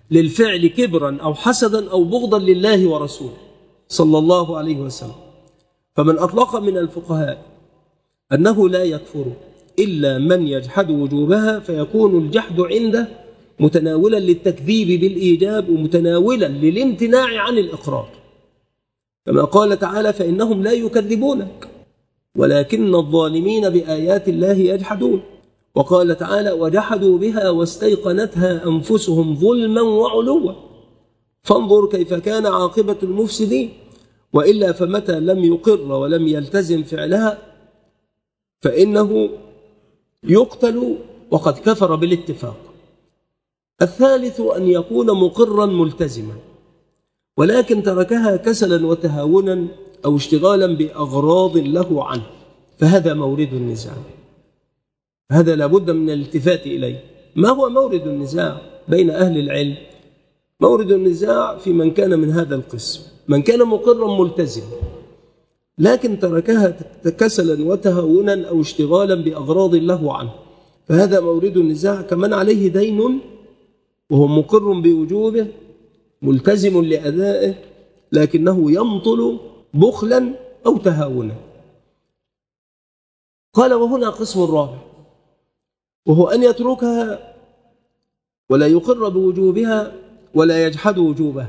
للفعل كبرا أو حسدا أو بغضا لله ورسوله صلى الله عليه وسلم. فمن أطلق من الفقهاء أنه لا يكفر إلا من يجحد وجوبها، فيكون الجحد عنده متناولا للتكذيب بالإيجاب ومتناولا للامتناع عن الإقرار، كما قال تعالى: فإنهم لا يكذبونك ولكن الظالمين بآيات الله يجحدون. وقال تعالى: وجحدوا بها واستيقنتها أنفسهم ظلما وعلوا فانظر كيف كان عاقبة المفسدين. وإلا فمتى لم يقر ولم يلتزم فعلها فإنه يقتل وقد كفر بالاتفاق. الثالث أن يكون مقرا ملتزما ولكن تركها كسلا وتهاونا أو اشتغالا بأغراض له عنه، فهذا مورد النزاع. هذا لابد من الالتفات إليه. ما هو مورد النزاع بين أهل العلم؟ مورد النزاع في من كان من هذا القسم: من كان مقرا ملتزما لكن تركها كسلا وتهاونا أو اشتغالا بأغراض له عنه، فهذا مورد النزاع. كمن عليه دين وهو مقر بوجوبه ملتزم لأدائه لكنه يمطل بخلا أو تهاونا. قال: وهنا قسم رابع، وهو أن يتركها ولا يقر بوجوبها ولا يجحد وجوبها،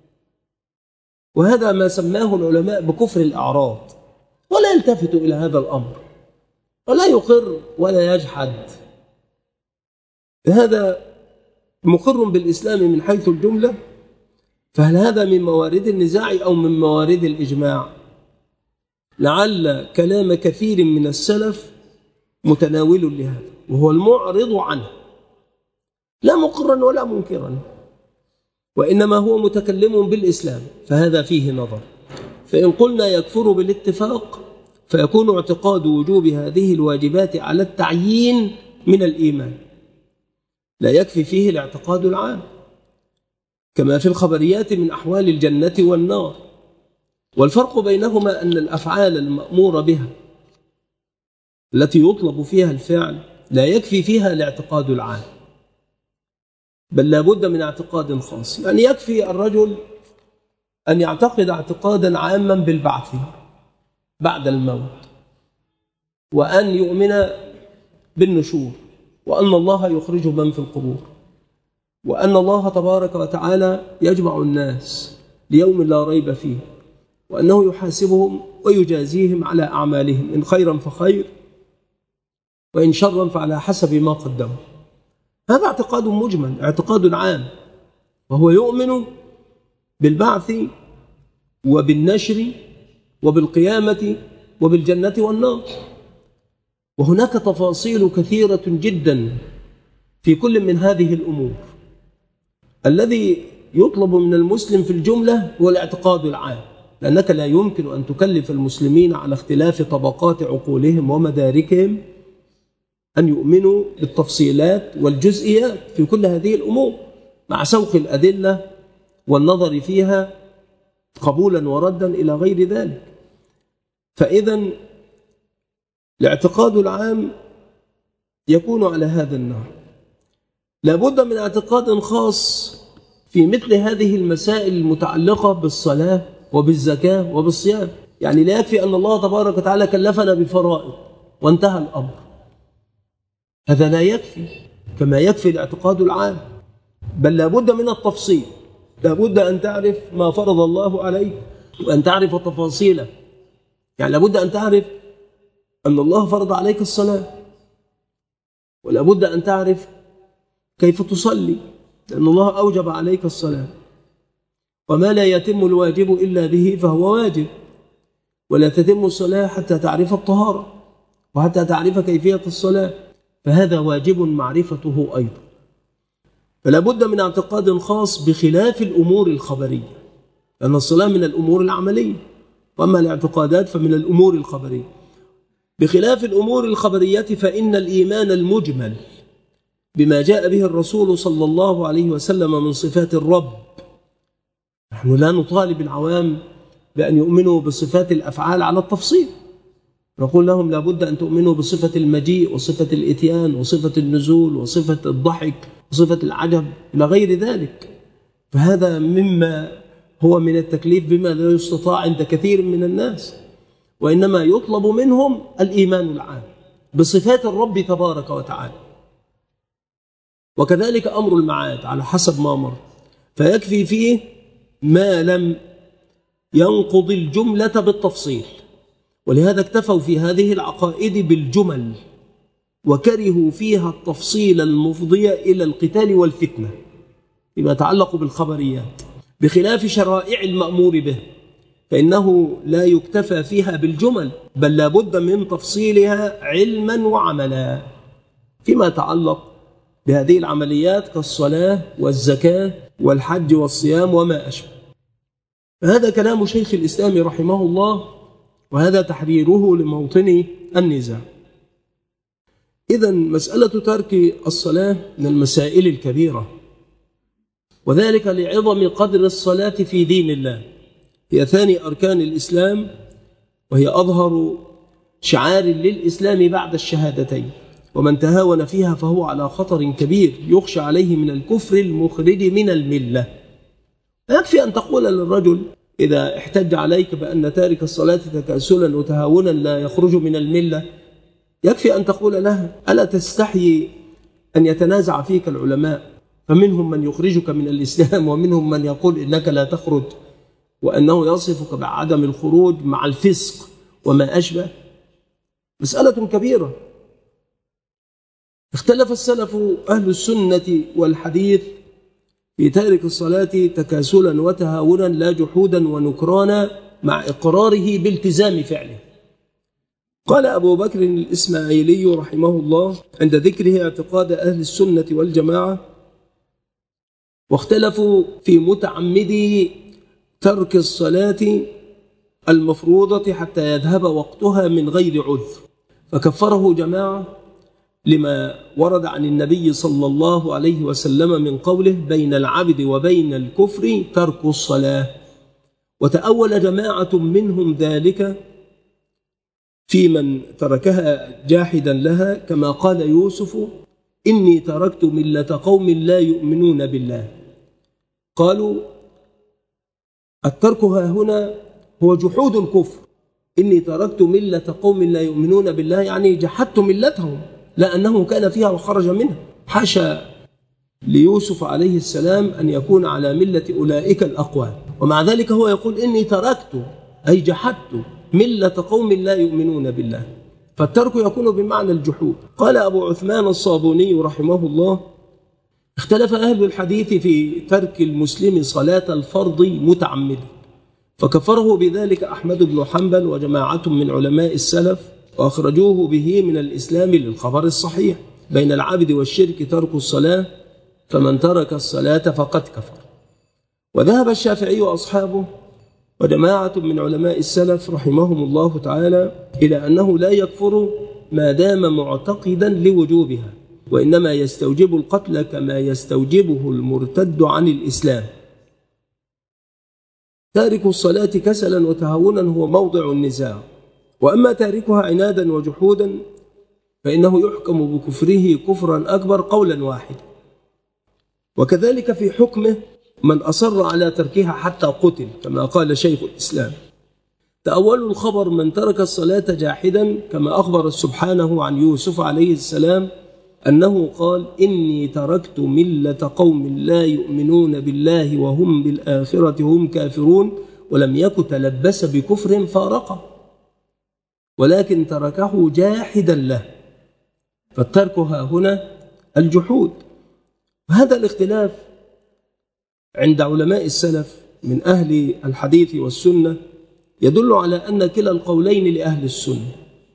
وهذا ما سماه العلماء بكفر الأعراض، ولا يلتفت إلى هذا الأمر ولا يقر ولا يجحد. هذا مقر بالإسلام من حيث الجملة، فهل هذا من موارد النزاع أو من موارد الإجماع؟ لعل كلام كثير من السلف متناول لهذا، وهو المعرض عنه، لا مقرا ولا منكرا، وإنما هو متكلم بالإسلام، فهذا فيه نظر. فإن قلنا يكفر بالاتفاق فيكون اعتقاد وجوب هذه الواجبات على التعيين من الإيمان، لا يكفي فيه الاعتقاد العام، كما في الخبريات من أحوال الجنة والنار. والفرق بينهما أن الأفعال المأمور بها التي يطلب فيها الفعل لا يكفي فيها الاعتقاد العام، بل لا بد من اعتقاد خاص. يعني يكفي الرجل أن يعتقد اعتقادا عاما بالبعث بعد الموت، وأن يؤمن بالنشور، وأن الله يخرج من في القبور، وأن الله تبارك وتعالى يجمع الناس ليوم لا ريب فيه، وأنه يحاسبهم ويجازيهم على أعمالهم، إن خيرا فخير وإن شرا فعلى حسب ما قدموا. هذا اعتقاد مجمل، اعتقاد عام، وهو يؤمن بالبعث وبالنشر وبالقيامة وبالجنة والنار. وهناك تفاصيل كثيرة جدا في كل من هذه الأمور. الذي يطلب من المسلم في الجملة هو الاعتقاد العام، لأنك لا يمكن أن تكلف المسلمين على اختلاف طبقات عقولهم ومداركهم أن يؤمنوا بالتفصيلات والجزئيات في كل هذه الأمور، مع سوق الأدلة والنظر فيها قبولا وردا إلى غير ذلك. فإذا الاعتقاد العام يكون على هذا النحو. لابد من اعتقاد خاص في مثل هذه المسائل المتعلقة بالصلاة وبالزكاة وبالصيام. يعني لا يكفي أن الله تبارك وتعالى كلفنا بفرائض وانتهى الأمر، هذا لا يكفي كما يكفي الاعتقاد العام، بل لابد من التفصيل. لابد أن تعرف ما فرض الله عليك وأن تعرف تفاصيله. يعني لابد أن تعرف أن الله فرض عليك الصلاة، ولابد أن تعرف كيف تصلي، لأن الله أوجب عليك الصلاة، وما لا يتم الواجب إلا به فهو واجب، ولا تتم الصلاة حتى تعرف الطهارة وحتى تعرف كيفية الصلاة، فهذا واجب معرفته أيضا. فلا بد من اعتقاد خاص بخلاف الأمور الخبرية، لأن الصلاة من الأمور العملية، وأما الاعتقادات فمن الأمور الخبرية. بخلاف الأمور الخبرية فإن الإيمان المجمل بما جاء به الرسول صلى الله عليه وسلم من صفات الرب، نحن لا نطالب العوام بأن يؤمنوا بصفات الأفعال على التفصيل، نقول لهم لابد أن تؤمنوا بصفة المجيء وصفة الإتيان وصفة النزول وصفة الضحك وصفة العجب إلى غير ذلك. فهذا مما هو من التكليف بما لا يستطاع عند كثير من الناس، وإنما يطلب منهم الإيمان العام بصفات الرب تبارك وتعالى. وكذلك أمر المعاد على حسب ما مر، فيكفي فيه ما لم ينقض الجملة بالتفصيل، ولهذا اكتفوا في هذه العقائد بالجمل وكرهوا فيها التفصيل المفضي إلى القتال والفتنة فيما يتعلق بالخبريات، بخلاف شرائع المأمور به فإنه لا يكتفى فيها بالجمل، بل لابد من تفصيلها علما وعملا فيما يتعلق بهذه العمليات كالصلاة والزكاة والحج والصيام وما أشبه. هذا كلام شيخ الإسلام رحمه الله، وهذا تحريره لموطن النزاع. إذن مسألة ترك الصلاة من المسائل الكبيرة، وذلك لعظم قدر الصلاة في دين الله، هي ثاني أركان الإسلام، وهي أظهر شعار للإسلام بعد الشهادتين، ومن تهاون فيها فهو على خطر كبير يخشى عليه من الكفر المخرج من الملة. يكفي أن تقول للرجل إذا احتج عليك بأن تارك الصلاة تكاسلا وتهاونا لا يخرج من الملة، يكفي أن تقول له ألا تستحي أن يتنازع فيك العلماء، فمنهم من يخرجك من الإسلام ومنهم من يقول إنك لا تخرج، وأنه يصفك بعدم الخروج مع الفسق وما أشبه. مسألة كبيرة. اختلف السلف أهل السنة والحديث في تارك الصلاة تكاسلا وتهاونا لا جحودا ونكرانا مع إقراره بالتزام فعله. قال أبو بكر الإسماعيلي رحمه الله عند ذكره اعتقاد أهل السنة والجماعة: واختلفوا في متعمدي ترك الصلاة المفروضة حتى يذهب وقتها من غير عذر، فكفره جماعة لما ورد عن النبي صلى الله عليه وسلم من قوله: بين العبد وبين الكفر ترك الصلاة. وتأول جماعة منهم ذلك في من تركها جاحدا لها، كما قال يوسف: إني تركت ملة قوم لا يؤمنون بالله. قالوا الترك ها هنا هو جحود الكفر، إني تركت ملة قوم لا يؤمنون بالله يعني جحدت ملتهم، لا أنه كان فيها وخرج منها. حاشا ليوسف عليه السلام أن يكون على ملة أولئك الأقوام، ومع ذلك هو يقول إني تركت أي جحدت ملة قوم لا يؤمنون بالله، فالترك يكون بمعنى الجحود. قال أبو عثمان الصابوني رحمه الله: اختلف أهل الحديث في ترك المسلم صلاة الفرض متعمدا، فكفره بذلك أحمد بن حنبل وجماعة من علماء السلف، وأخرجوه به من الإسلام للخبر الصحيح: بين العبد والشرك ترك الصلاة، فمن ترك الصلاة فقد كفر. وذهب الشافعي وأصحابه وجماعة من علماء السلف رحمهم الله تعالى إلى أنه لا يكفر ما دام معتقدا لوجوبها، وإنما يستوجب القتل كما يستوجبه المرتد عن الإسلام. تارك الصلاة كسلا وتهاونا هو موضع النزاع، وأما تاركها عنادا وجحودا فإنه يحكم بكفره كفرا أكبر قولا واحدا. وكذلك في حكمه من أصر على تركها حتى قتل، كما قال شيخ الإسلام: تأول الخبر من ترك الصلاة جاحدا، كما أخبر سبحانه عن يوسف عليه السلام أنه قال: إني تركت ملة قوم لا يؤمنون بالله وهم بالآخرة هم كافرون، ولم يك تلبس بكفر فارقه، ولكن تركه جاحدا له، فالترك ها هنا الجحود. وهذا الاختلاف عند علماء السلف من أهل الحديث والسنة يدل على أن كلا القولين لأهل السنة: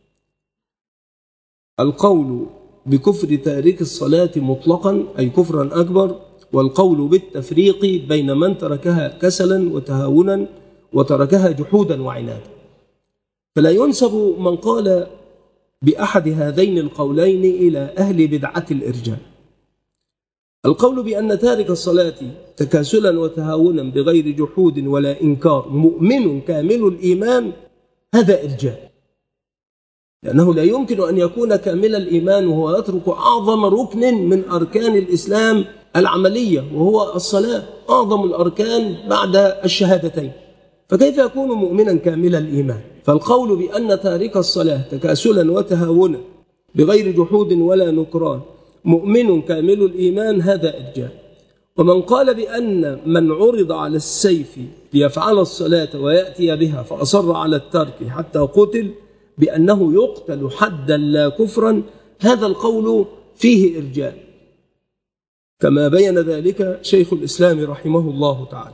القول بكفر تارك الصلاة مطلقا أي كفرا أكبر، والقول بالتفريق بين من تركها كسلا وتهاونا وتركها جحودا وعنادا. فلا ينسب من قال بأحد هذين القولين إلى أهل بدعة الإرجاء. القول بأن تارك الصلاة تكاسلا وتهاونا بغير جحود ولا إنكار مؤمن كامل الإيمان، هذا إرجاء، لأنه لا يمكن أن يكون كامل الإيمان وهو يترك أعظم ركن من أركان الإسلام العملية، وهو الصلاة، أعظم الأركان بعد الشهادتين، فكيف يكون مؤمنا كامل الإيمان؟ فالقول بأن تارك الصلاة تكاسلا وتهاونا بغير جحود ولا نكران مؤمن كامل الإيمان هذا إرجاء. ومن قال بأن من عرض على السيف ليفعل الصلاة ويأتي بها فأصر على الترك حتى قتل بأنه يقتل حدا لا كفرا، هذا القول فيه إرجاء، كما بين ذلك شيخ الإسلام رحمه الله تعالى.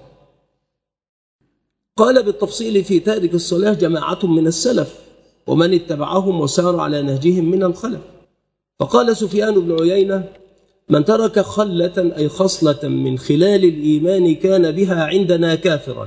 قال بالتفصيل في تارك الصلاة جماعة من السلف ومن اتبعهم وسار على نهجهم من الخلف. فقال سفيان بن عيينة: من ترك خلة أي خصلة من خلال الإيمان كان بها عندنا كافرا،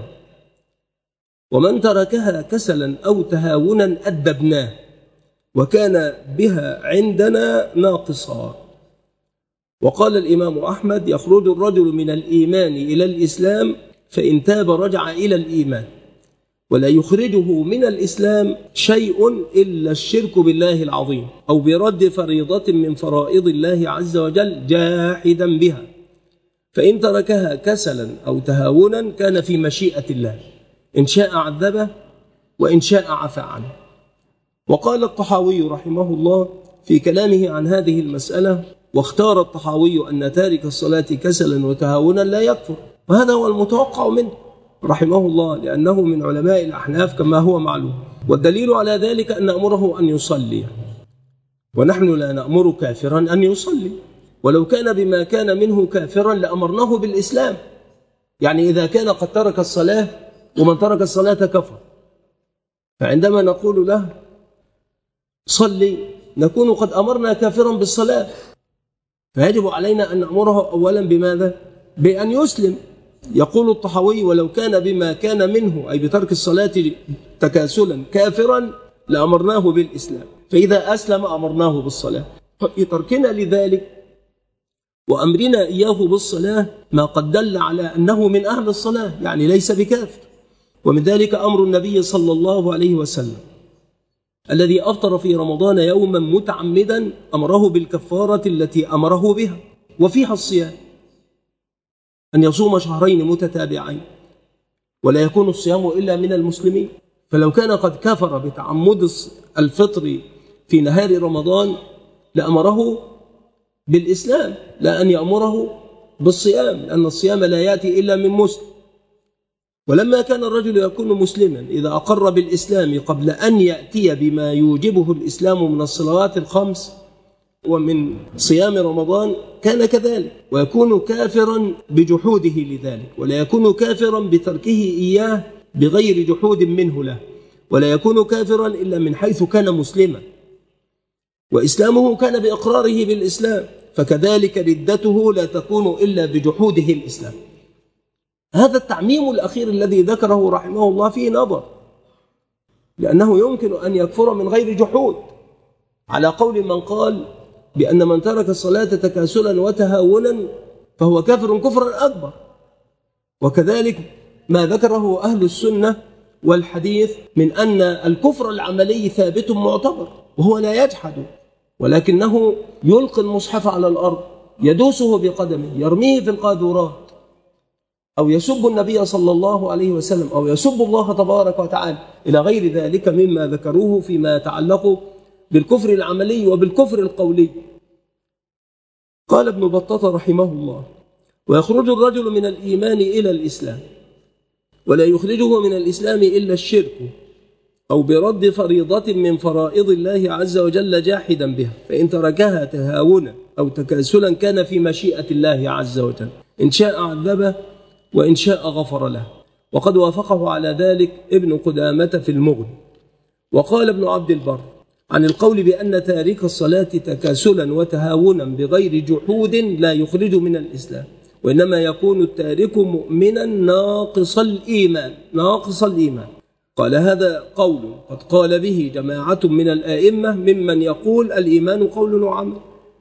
ومن تركها كسلا أو تهاونا أدبناه وكان بها عندنا ناقصا. وقال الإمام أحمد: يخرج الرجل من الإيمان إلى الإسلام فإن تاب رجع إلى الإيمان، ولا يخرجه من الإسلام شيء إلا الشرك بالله العظيم أو برد فريضة من فرائض الله عز وجل جاحدا بها، فإن تركها كسلا أو تهاونا كان في مشيئة الله، إن شاء عذبه وإن شاء عفى عنه. وقال الطحاوي رحمه الله في كلامه عن هذه المسألة: واختار الطحاوي أن تارك الصلاة كسلا وتهاونا لا يكفر، وهذا هو المتوقع منه رحمه الله، لأنه من علماء الأحناف كما هو معلوم. والدليل على ذلك أن نأمره أن يصلي، ونحن لا نأمر كافرا أن يصلي، ولو كان بما كان منه كافرا لأمرناه بالإسلام. يعني إذا كان قد ترك الصلاة ومن ترك الصلاة كفر، فعندما نقول له صلي نكون قد أمرنا كافرا بالصلاة، فيجب علينا أن نأمره أولا بماذا؟ بأن يسلم. يقول الطحاوي: ولو كان بما كان منه أي بترك الصلاة تكاسلا كافرا لأمرناه بالإسلام، فإذا أسلم أمرناه بالصلاة. في تركنا لذلك وأمرنا إياه بالصلاة ما قد دل على أنه من أهل الصلاة، يعني ليس بكافر. ومن ذلك أمر النبي صلى الله عليه وسلم الذي أفطر في رمضان يوما متعمدا أمره بالكفارة التي أمره بها، وفيها الصيام، أن يصوم شهرين متتابعين، ولا يكون الصيام إلا من المسلمين. فلو كان قد كفر بتعمد الفطر في نهار رمضان لأمره بالإسلام، لا أن يأمره بالصيام، لأن الصيام لا يأتي إلا من مسلم. ولما كان الرجل يكون مسلما إذا أقر بالإسلام قبل أن يأتي بما يوجبه الإسلام من الصلوات الخمس ومن صيام رمضان كان كذلك، ويكون كافرا بجحوده لذلك، ولا يكون كافرا بتركه إياه بغير جحود منه له، ولا يكون كافرا إلا من حيث كان مسلما، وإسلامه كان بإقراره بالإسلام، فكذلك ردته لا تكون إلا بجحوده الإسلام. هذا التعميم الأخير الذي ذكره رحمه الله فيه نظر، لأنه يمكن أن يكفر من غير جحود، على قول من قال بأن من ترك الصلاة تكاسلا وتهاونا فهو كافر كفرا أكبر. وكذلك ما ذكره أهل السنة والحديث من أن الكفر العملي ثابت معتبر، وهو لا يجحد، ولكنه يلقي المصحف على الأرض يدوسه بقدمه، يرميه في القاذورات، أو يسب النبي صلى الله عليه وسلم، أو يسب الله تبارك وتعالى، إلى غير ذلك مما ذكروه فيما يتعلق بالكفر العملي وبالكفر القولي. قال ابن بطة رحمه الله: ويخرج الرجل من الإيمان إلى الإسلام، ولا يخرجه من الإسلام إلا الشرك أو برد فريضة من فرائض الله عز وجل جاحدا بها، فإن تركها تهاونا أو تكاسلا كان في مشيئة الله عز وجل، إن شاء عذبه وإن شاء غفر له. وقد وافقه على ذلك ابن قدامة في المغني. وقال ابن عبد البر عن القول بأن تارك الصلاة تكاسلا وتهاونا بغير جحود لا يخرج من الإسلام، وإنما يكون التارك مؤمنا ناقص الإيمان ناقص الإيمان. قال: هذا قول قد قال به جماعة من الآئمة ممن يقول الإيمان قول وعمل.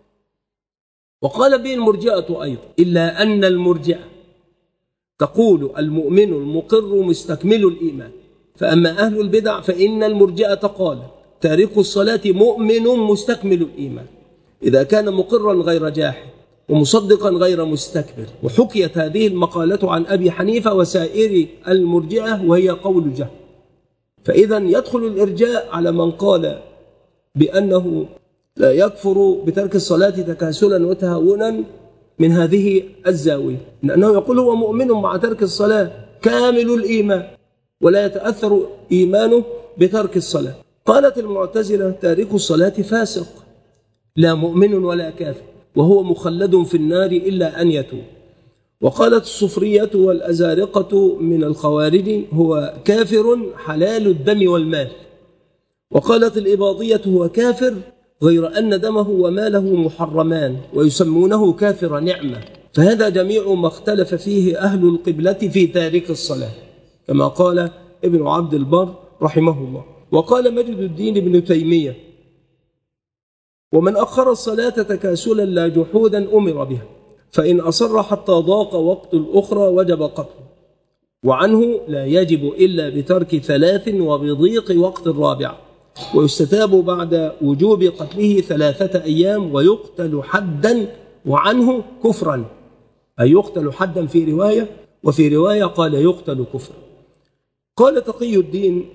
وقال به المرجئة أيضا، إلا أن المرجئة تقول المؤمن المقر مستكمل الإيمان، فأما أهل البدع فإن المرجئة قال تارك الصلاة مؤمن مستكمل الإيمان إذا كان مقرا غير جاحد ومصدقا غير مستكبر. وحكيت هذه المقالة عن أبي حنيفة وسائر المرجئة وهي قول جهم. فإذا يدخل الإرجاء على من قال بأنه لا يكفر بترك الصلاة تكاسلا وتهاونا من هذه الزاوية، لأنه يقول هو مؤمن مع ترك الصلاة كامل الإيمان ولا يتأثر إيمانه بترك الصلاة. قالت المعتزلة تارك الصلاة فاسق لا مؤمن ولا كافر وهو مخلد في النار إلا أن يتوب. وقالت الصفرية والأزارقة من الخوارج هو كافر حلال الدم والمال. وقالت الإباضية هو كافر غير أن دمه وماله محرمان ويسمونه كافر نعمة. فهذا جميع ما اختلف فيه أهل القبلة في تارك الصلاة كما قال ابن عبد البر رحمه الله. وقال مجد الدين ابن تيمية ومن أخر الصلاة تكاسلا لا جحودا أمر بها، فإن أصر حتى ضاق وقت الأخرى وجب قتله، وعنه لا يجب إلا بترك ثلاث وبضيق وقت الرابع، ويستتاب بعد وجوب قتله ثلاثة أيام ويقتل حدا، وعنه كفرا، أي يقتل حدا في رواية، وفي رواية قال يقتل كفرا. قال تقي الدين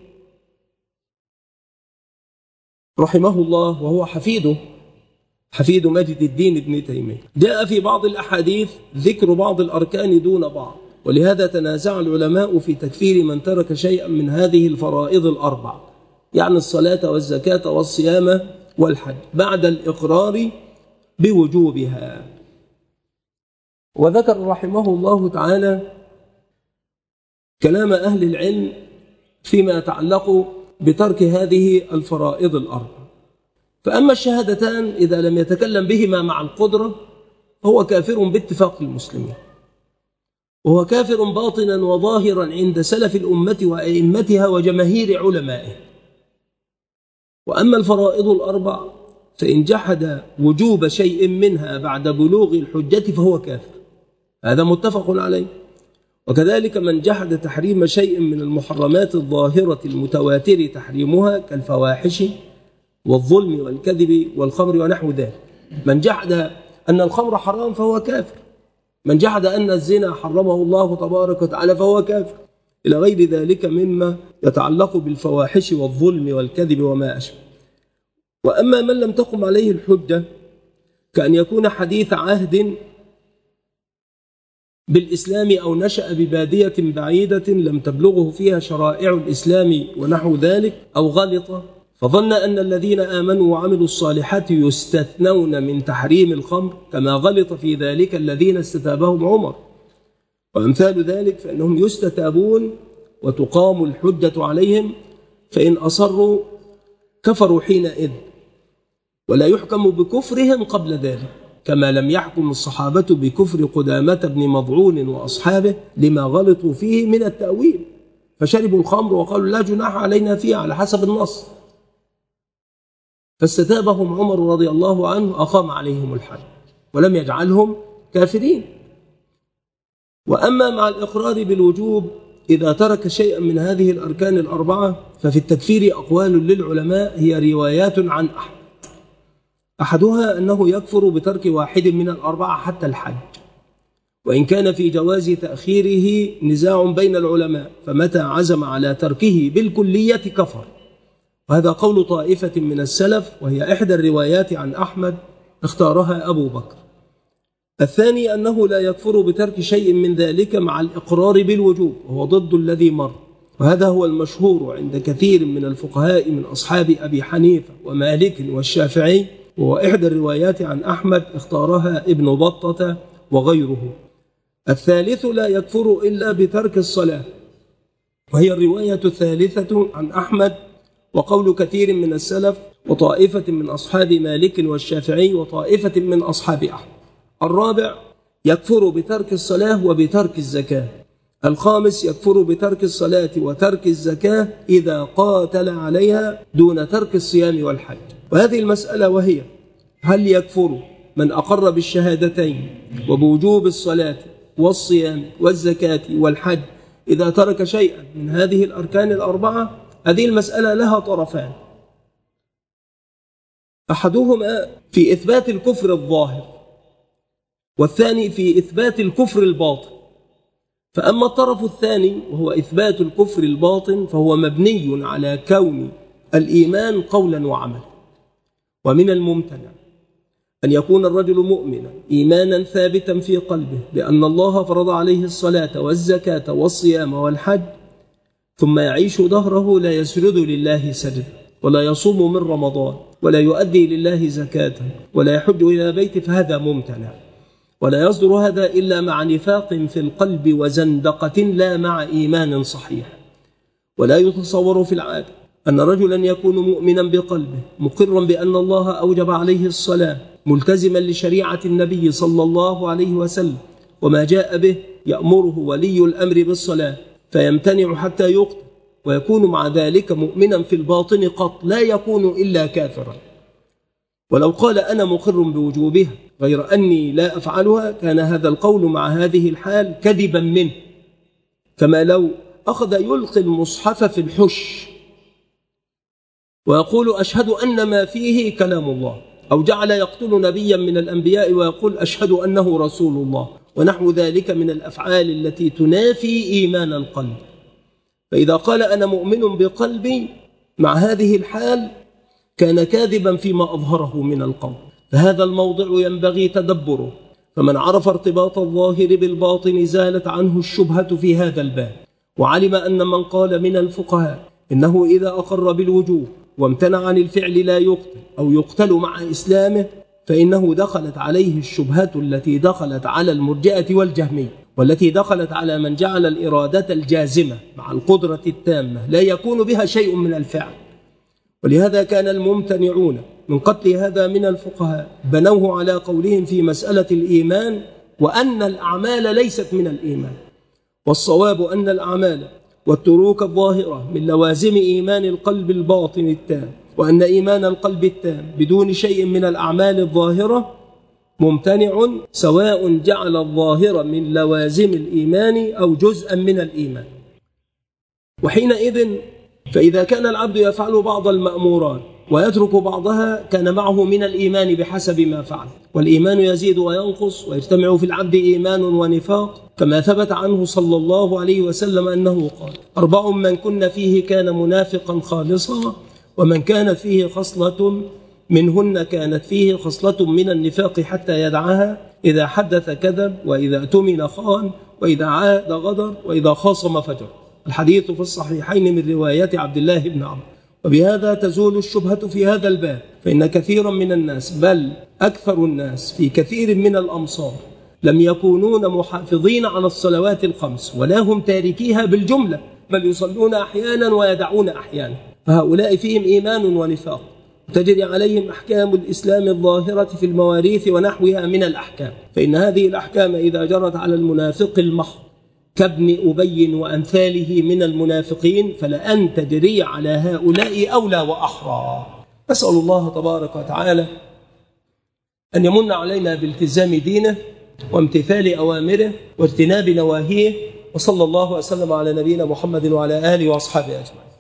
رحمه الله وهو حفيده حفيد مجد الدين ابن تيمية، جاء في بعض الأحاديث ذكر بعض الأركان دون بعض، ولهذا تنازع العلماء في تكفير من ترك شيئا من هذه الفرائض الأربع، يعني الصلاة والزكاة والصيام والحج بعد الإقرار بوجوبها. وذكر رحمه الله تعالى كلام أهل العلم فيما يتعلق بترك هذه الفرائض الأربع. فأما الشهادتان إذا لم يتكلم بهما مع القدرة هو كافر باتفاق المسلمين، وهو كافر باطنا وظاهرا عند سلف الأمة وأئمتها وجماهير علمائه. وأما الفرائض الأربع فإن جحد وجوب شيء منها بعد بلوغ الحجة فهو كافر، هذا متفق عليه. وكذلك من جحد تحريم شيء من المحرمات الظاهرة المتواتر تحريمها كالفواحش والظلم والكذب والخمر ونحو ذلك. من جحد أن الخمر حرام فهو كافر، من جحد أن الزنا حرمه الله تبارك وتعالى فهو كافر، إلى غير ذلك مما يتعلق بالفواحش والظلم والكذب وما أشبه. وأما من لم تقم عليه الحجة كأن يكون حديث عهد بالإسلام أو نشأ ببادية بعيدة لم تبلغه فيها شرائع الإسلام ونحو ذلك، أو غلط فظن أن الذين آمنوا وعملوا الصالحات يستثنون من تحريم الخمر كما غلط في ذلك الذين استتابهم عمر وأمثال ذلك، فإنهم يستتابون وتقام الحجة عليهم، فإن أصروا كفروا حينئذ ولا يحكم بكفرهم قبل ذلك، كما لم يحكم الصحابة بكفر قدامة بن مضعون وأصحابه لما غلطوا فيه من التأويل، فشربوا الخمر وقالوا لا جناح علينا فيها على حسب النص، فاستتابهم عمر رضي الله عنه أقام عليهم الحد ولم يجعلهم كافرين. وأما مع الإقرار بالوجوب إذا ترك شيئا من هذه الأركان الأربعة ففي التكفير أقوال للعلماء هي روايات عن أحمد، أحدها أنه يكفر بترك واحد من الأربعة حتى الحج، وإن كان في جواز تأخيره نزاع بين العلماء، فمتى عزم على تركه بالكلية كفر، وهذا قول طائفة من السلف وهي إحدى الروايات عن أحمد اختارها أبو بكر. الثاني أنه لا يكفر بترك شيء من ذلك مع الإقرار بالوجوب، وهو ضد الذي مر، وهذا هو المشهور عند كثير من الفقهاء من أصحاب أبي حنيفة ومالك والشافعي، وهو إحدى الروايات عن أحمد اختارها ابن بطة وغيره. الثالث لا يكفر إلا بترك الصلاة، وهي الرواية الثالثة عن أحمد وقول كثير من السلف وطائفة من أصحاب مالك والشافعي وطائفة من أصحاب أحمد. الرابع يكفر بترك الصلاة وبترك الزكاة. الخامس يكفر بترك الصلاة وترك الزكاة إذا قاتل عليها دون ترك الصيام والحج. وهذه المسألة وهي هل يكفر من أقر بالشهادتين وبوجوب الصلاة والصيام والزكاة والحج إذا ترك شيئا من هذه الأركان الأربعة؟ هذه المسألة لها طرفان، أحدهما في إثبات الكفر الظاهر، والثاني في إثبات الكفر الباطن. فأما الطرف الثاني وهو إثبات الكفر الباطن فهو مبني على كون الإيمان قولا وعملا. ومن الممتنع أن يكون الرجل مؤمنا إيمانا ثابتا في قلبه بأن الله فرض عليه الصلاة والزكاة والصيام والحج، ثم يعيش دهره لا يسجد لله سجدا، ولا يصوم من رمضان، ولا يؤدي لله زكاة، ولا يحج إلى بيته، فهذا ممتنع. ولا يصدر هذا إلا مع نفاق في القلب وزندقة لا مع إيمان صحيح. ولا يتصور في العادة أن رجلا يكون مؤمنا بقلبه مقرا بأن الله أوجب عليه الصلاة، ملتزما لشريعة النبي صلى الله عليه وسلم وما جاء به، يأمره ولي الأمر بالصلاة فيمتنع حتى يقتل، ويكون مع ذلك مؤمنا في الباطن قط، لا يكون إلا كافرا. ولو قال أنا مقر بوجوبها غير أني لا أفعلها كان هذا القول مع هذه الحال كذبا منه، كما لو أخذ يلقي المصحف في الحش ويقول أشهد أن ما فيه كلام الله، أو جعل يقتل نبيا من الأنبياء ويقول أشهد أنه رسول الله، ونحو ذلك من الأفعال التي تنافي إيمان القلب. فإذا قال أنا مؤمن بقلبي مع هذه الحال كان كاذبا فيما أظهره من القول. فهذا الموضع ينبغي تدبره، فمن عرف ارتباط الظاهر بالباطن زالت عنه الشبهة في هذا الباب، وعلم أن من قال من الفقهاء إنه إذا أقر بالوجوب وامتنع عن الفعل لا يقتل أو يقتل مع إسلامه، فإنه دخلت عليه الشبهة التي دخلت على المرجئة والجهمية، والتي دخلت على من جعل الإرادة الجازمة مع القدرة التامة لا يكون بها شيء من الفعل. ولهذا كان الممتنعون من قتل هذا من الفقهاء بنوه على قولهم في مسألة الإيمان وأن الأعمال ليست من الإيمان، والصواب أن الأعمال والتروك الظاهرة من لوازم إيمان القلب الباطن التام، وأن إيمان القلب التام بدون شيء من الأعمال الظاهرة ممتنع، سواء جعل الظاهر من لوازم الإيمان أو جزءا من الإيمان. وحينئذ فإذا كان العبد يفعل بعض المأمورات ويترك بعضها كان معه من الإيمان بحسب ما فعل. والإيمان يزيد وينقص، ويجتمع في العبد إيمان ونفاق، كما ثبت عنه صلى الله عليه وسلم أنه قال: أربع من كن فيه كان منافقا خالصا، ومن كانت فيه خصلة منهن كانت فيه خصلة من النفاق حتى يدعها: إذا حدث كذب، وإذا اؤتمن خان، وإذا عاد غدر، وإذا خاصم فجر. الحديث في الصحيحين من رواية عبد الله بن عمرو. وبهذا تزول الشبهة في هذا الباب، فإن كثيرا من الناس بل أكثر الناس في كثير من الأمصار لم يكونون محافظين على الصلوات الخمس، ولا هم تاركيها بالجملة، بل يصلون أحيانا ويدعون أحيانا، فهؤلاء فيهم إيمان ونفاق، تجري عليهم أحكام الإسلام الظاهرة في المواريث ونحوها من الأحكام. فإن هذه الأحكام إذا جرت على المنافق المحض كابن أبي وأمثاله من المنافقين فلأن تجري على هؤلاء أولى وأحرى. أسأل الله تبارك وتعالى أن يمن علينا بالتزام دينه وامتثال أوامره واجتناب نواهيه، وصلى الله وسلم على نبينا محمد وعلى آله وأصحابه أجمعين.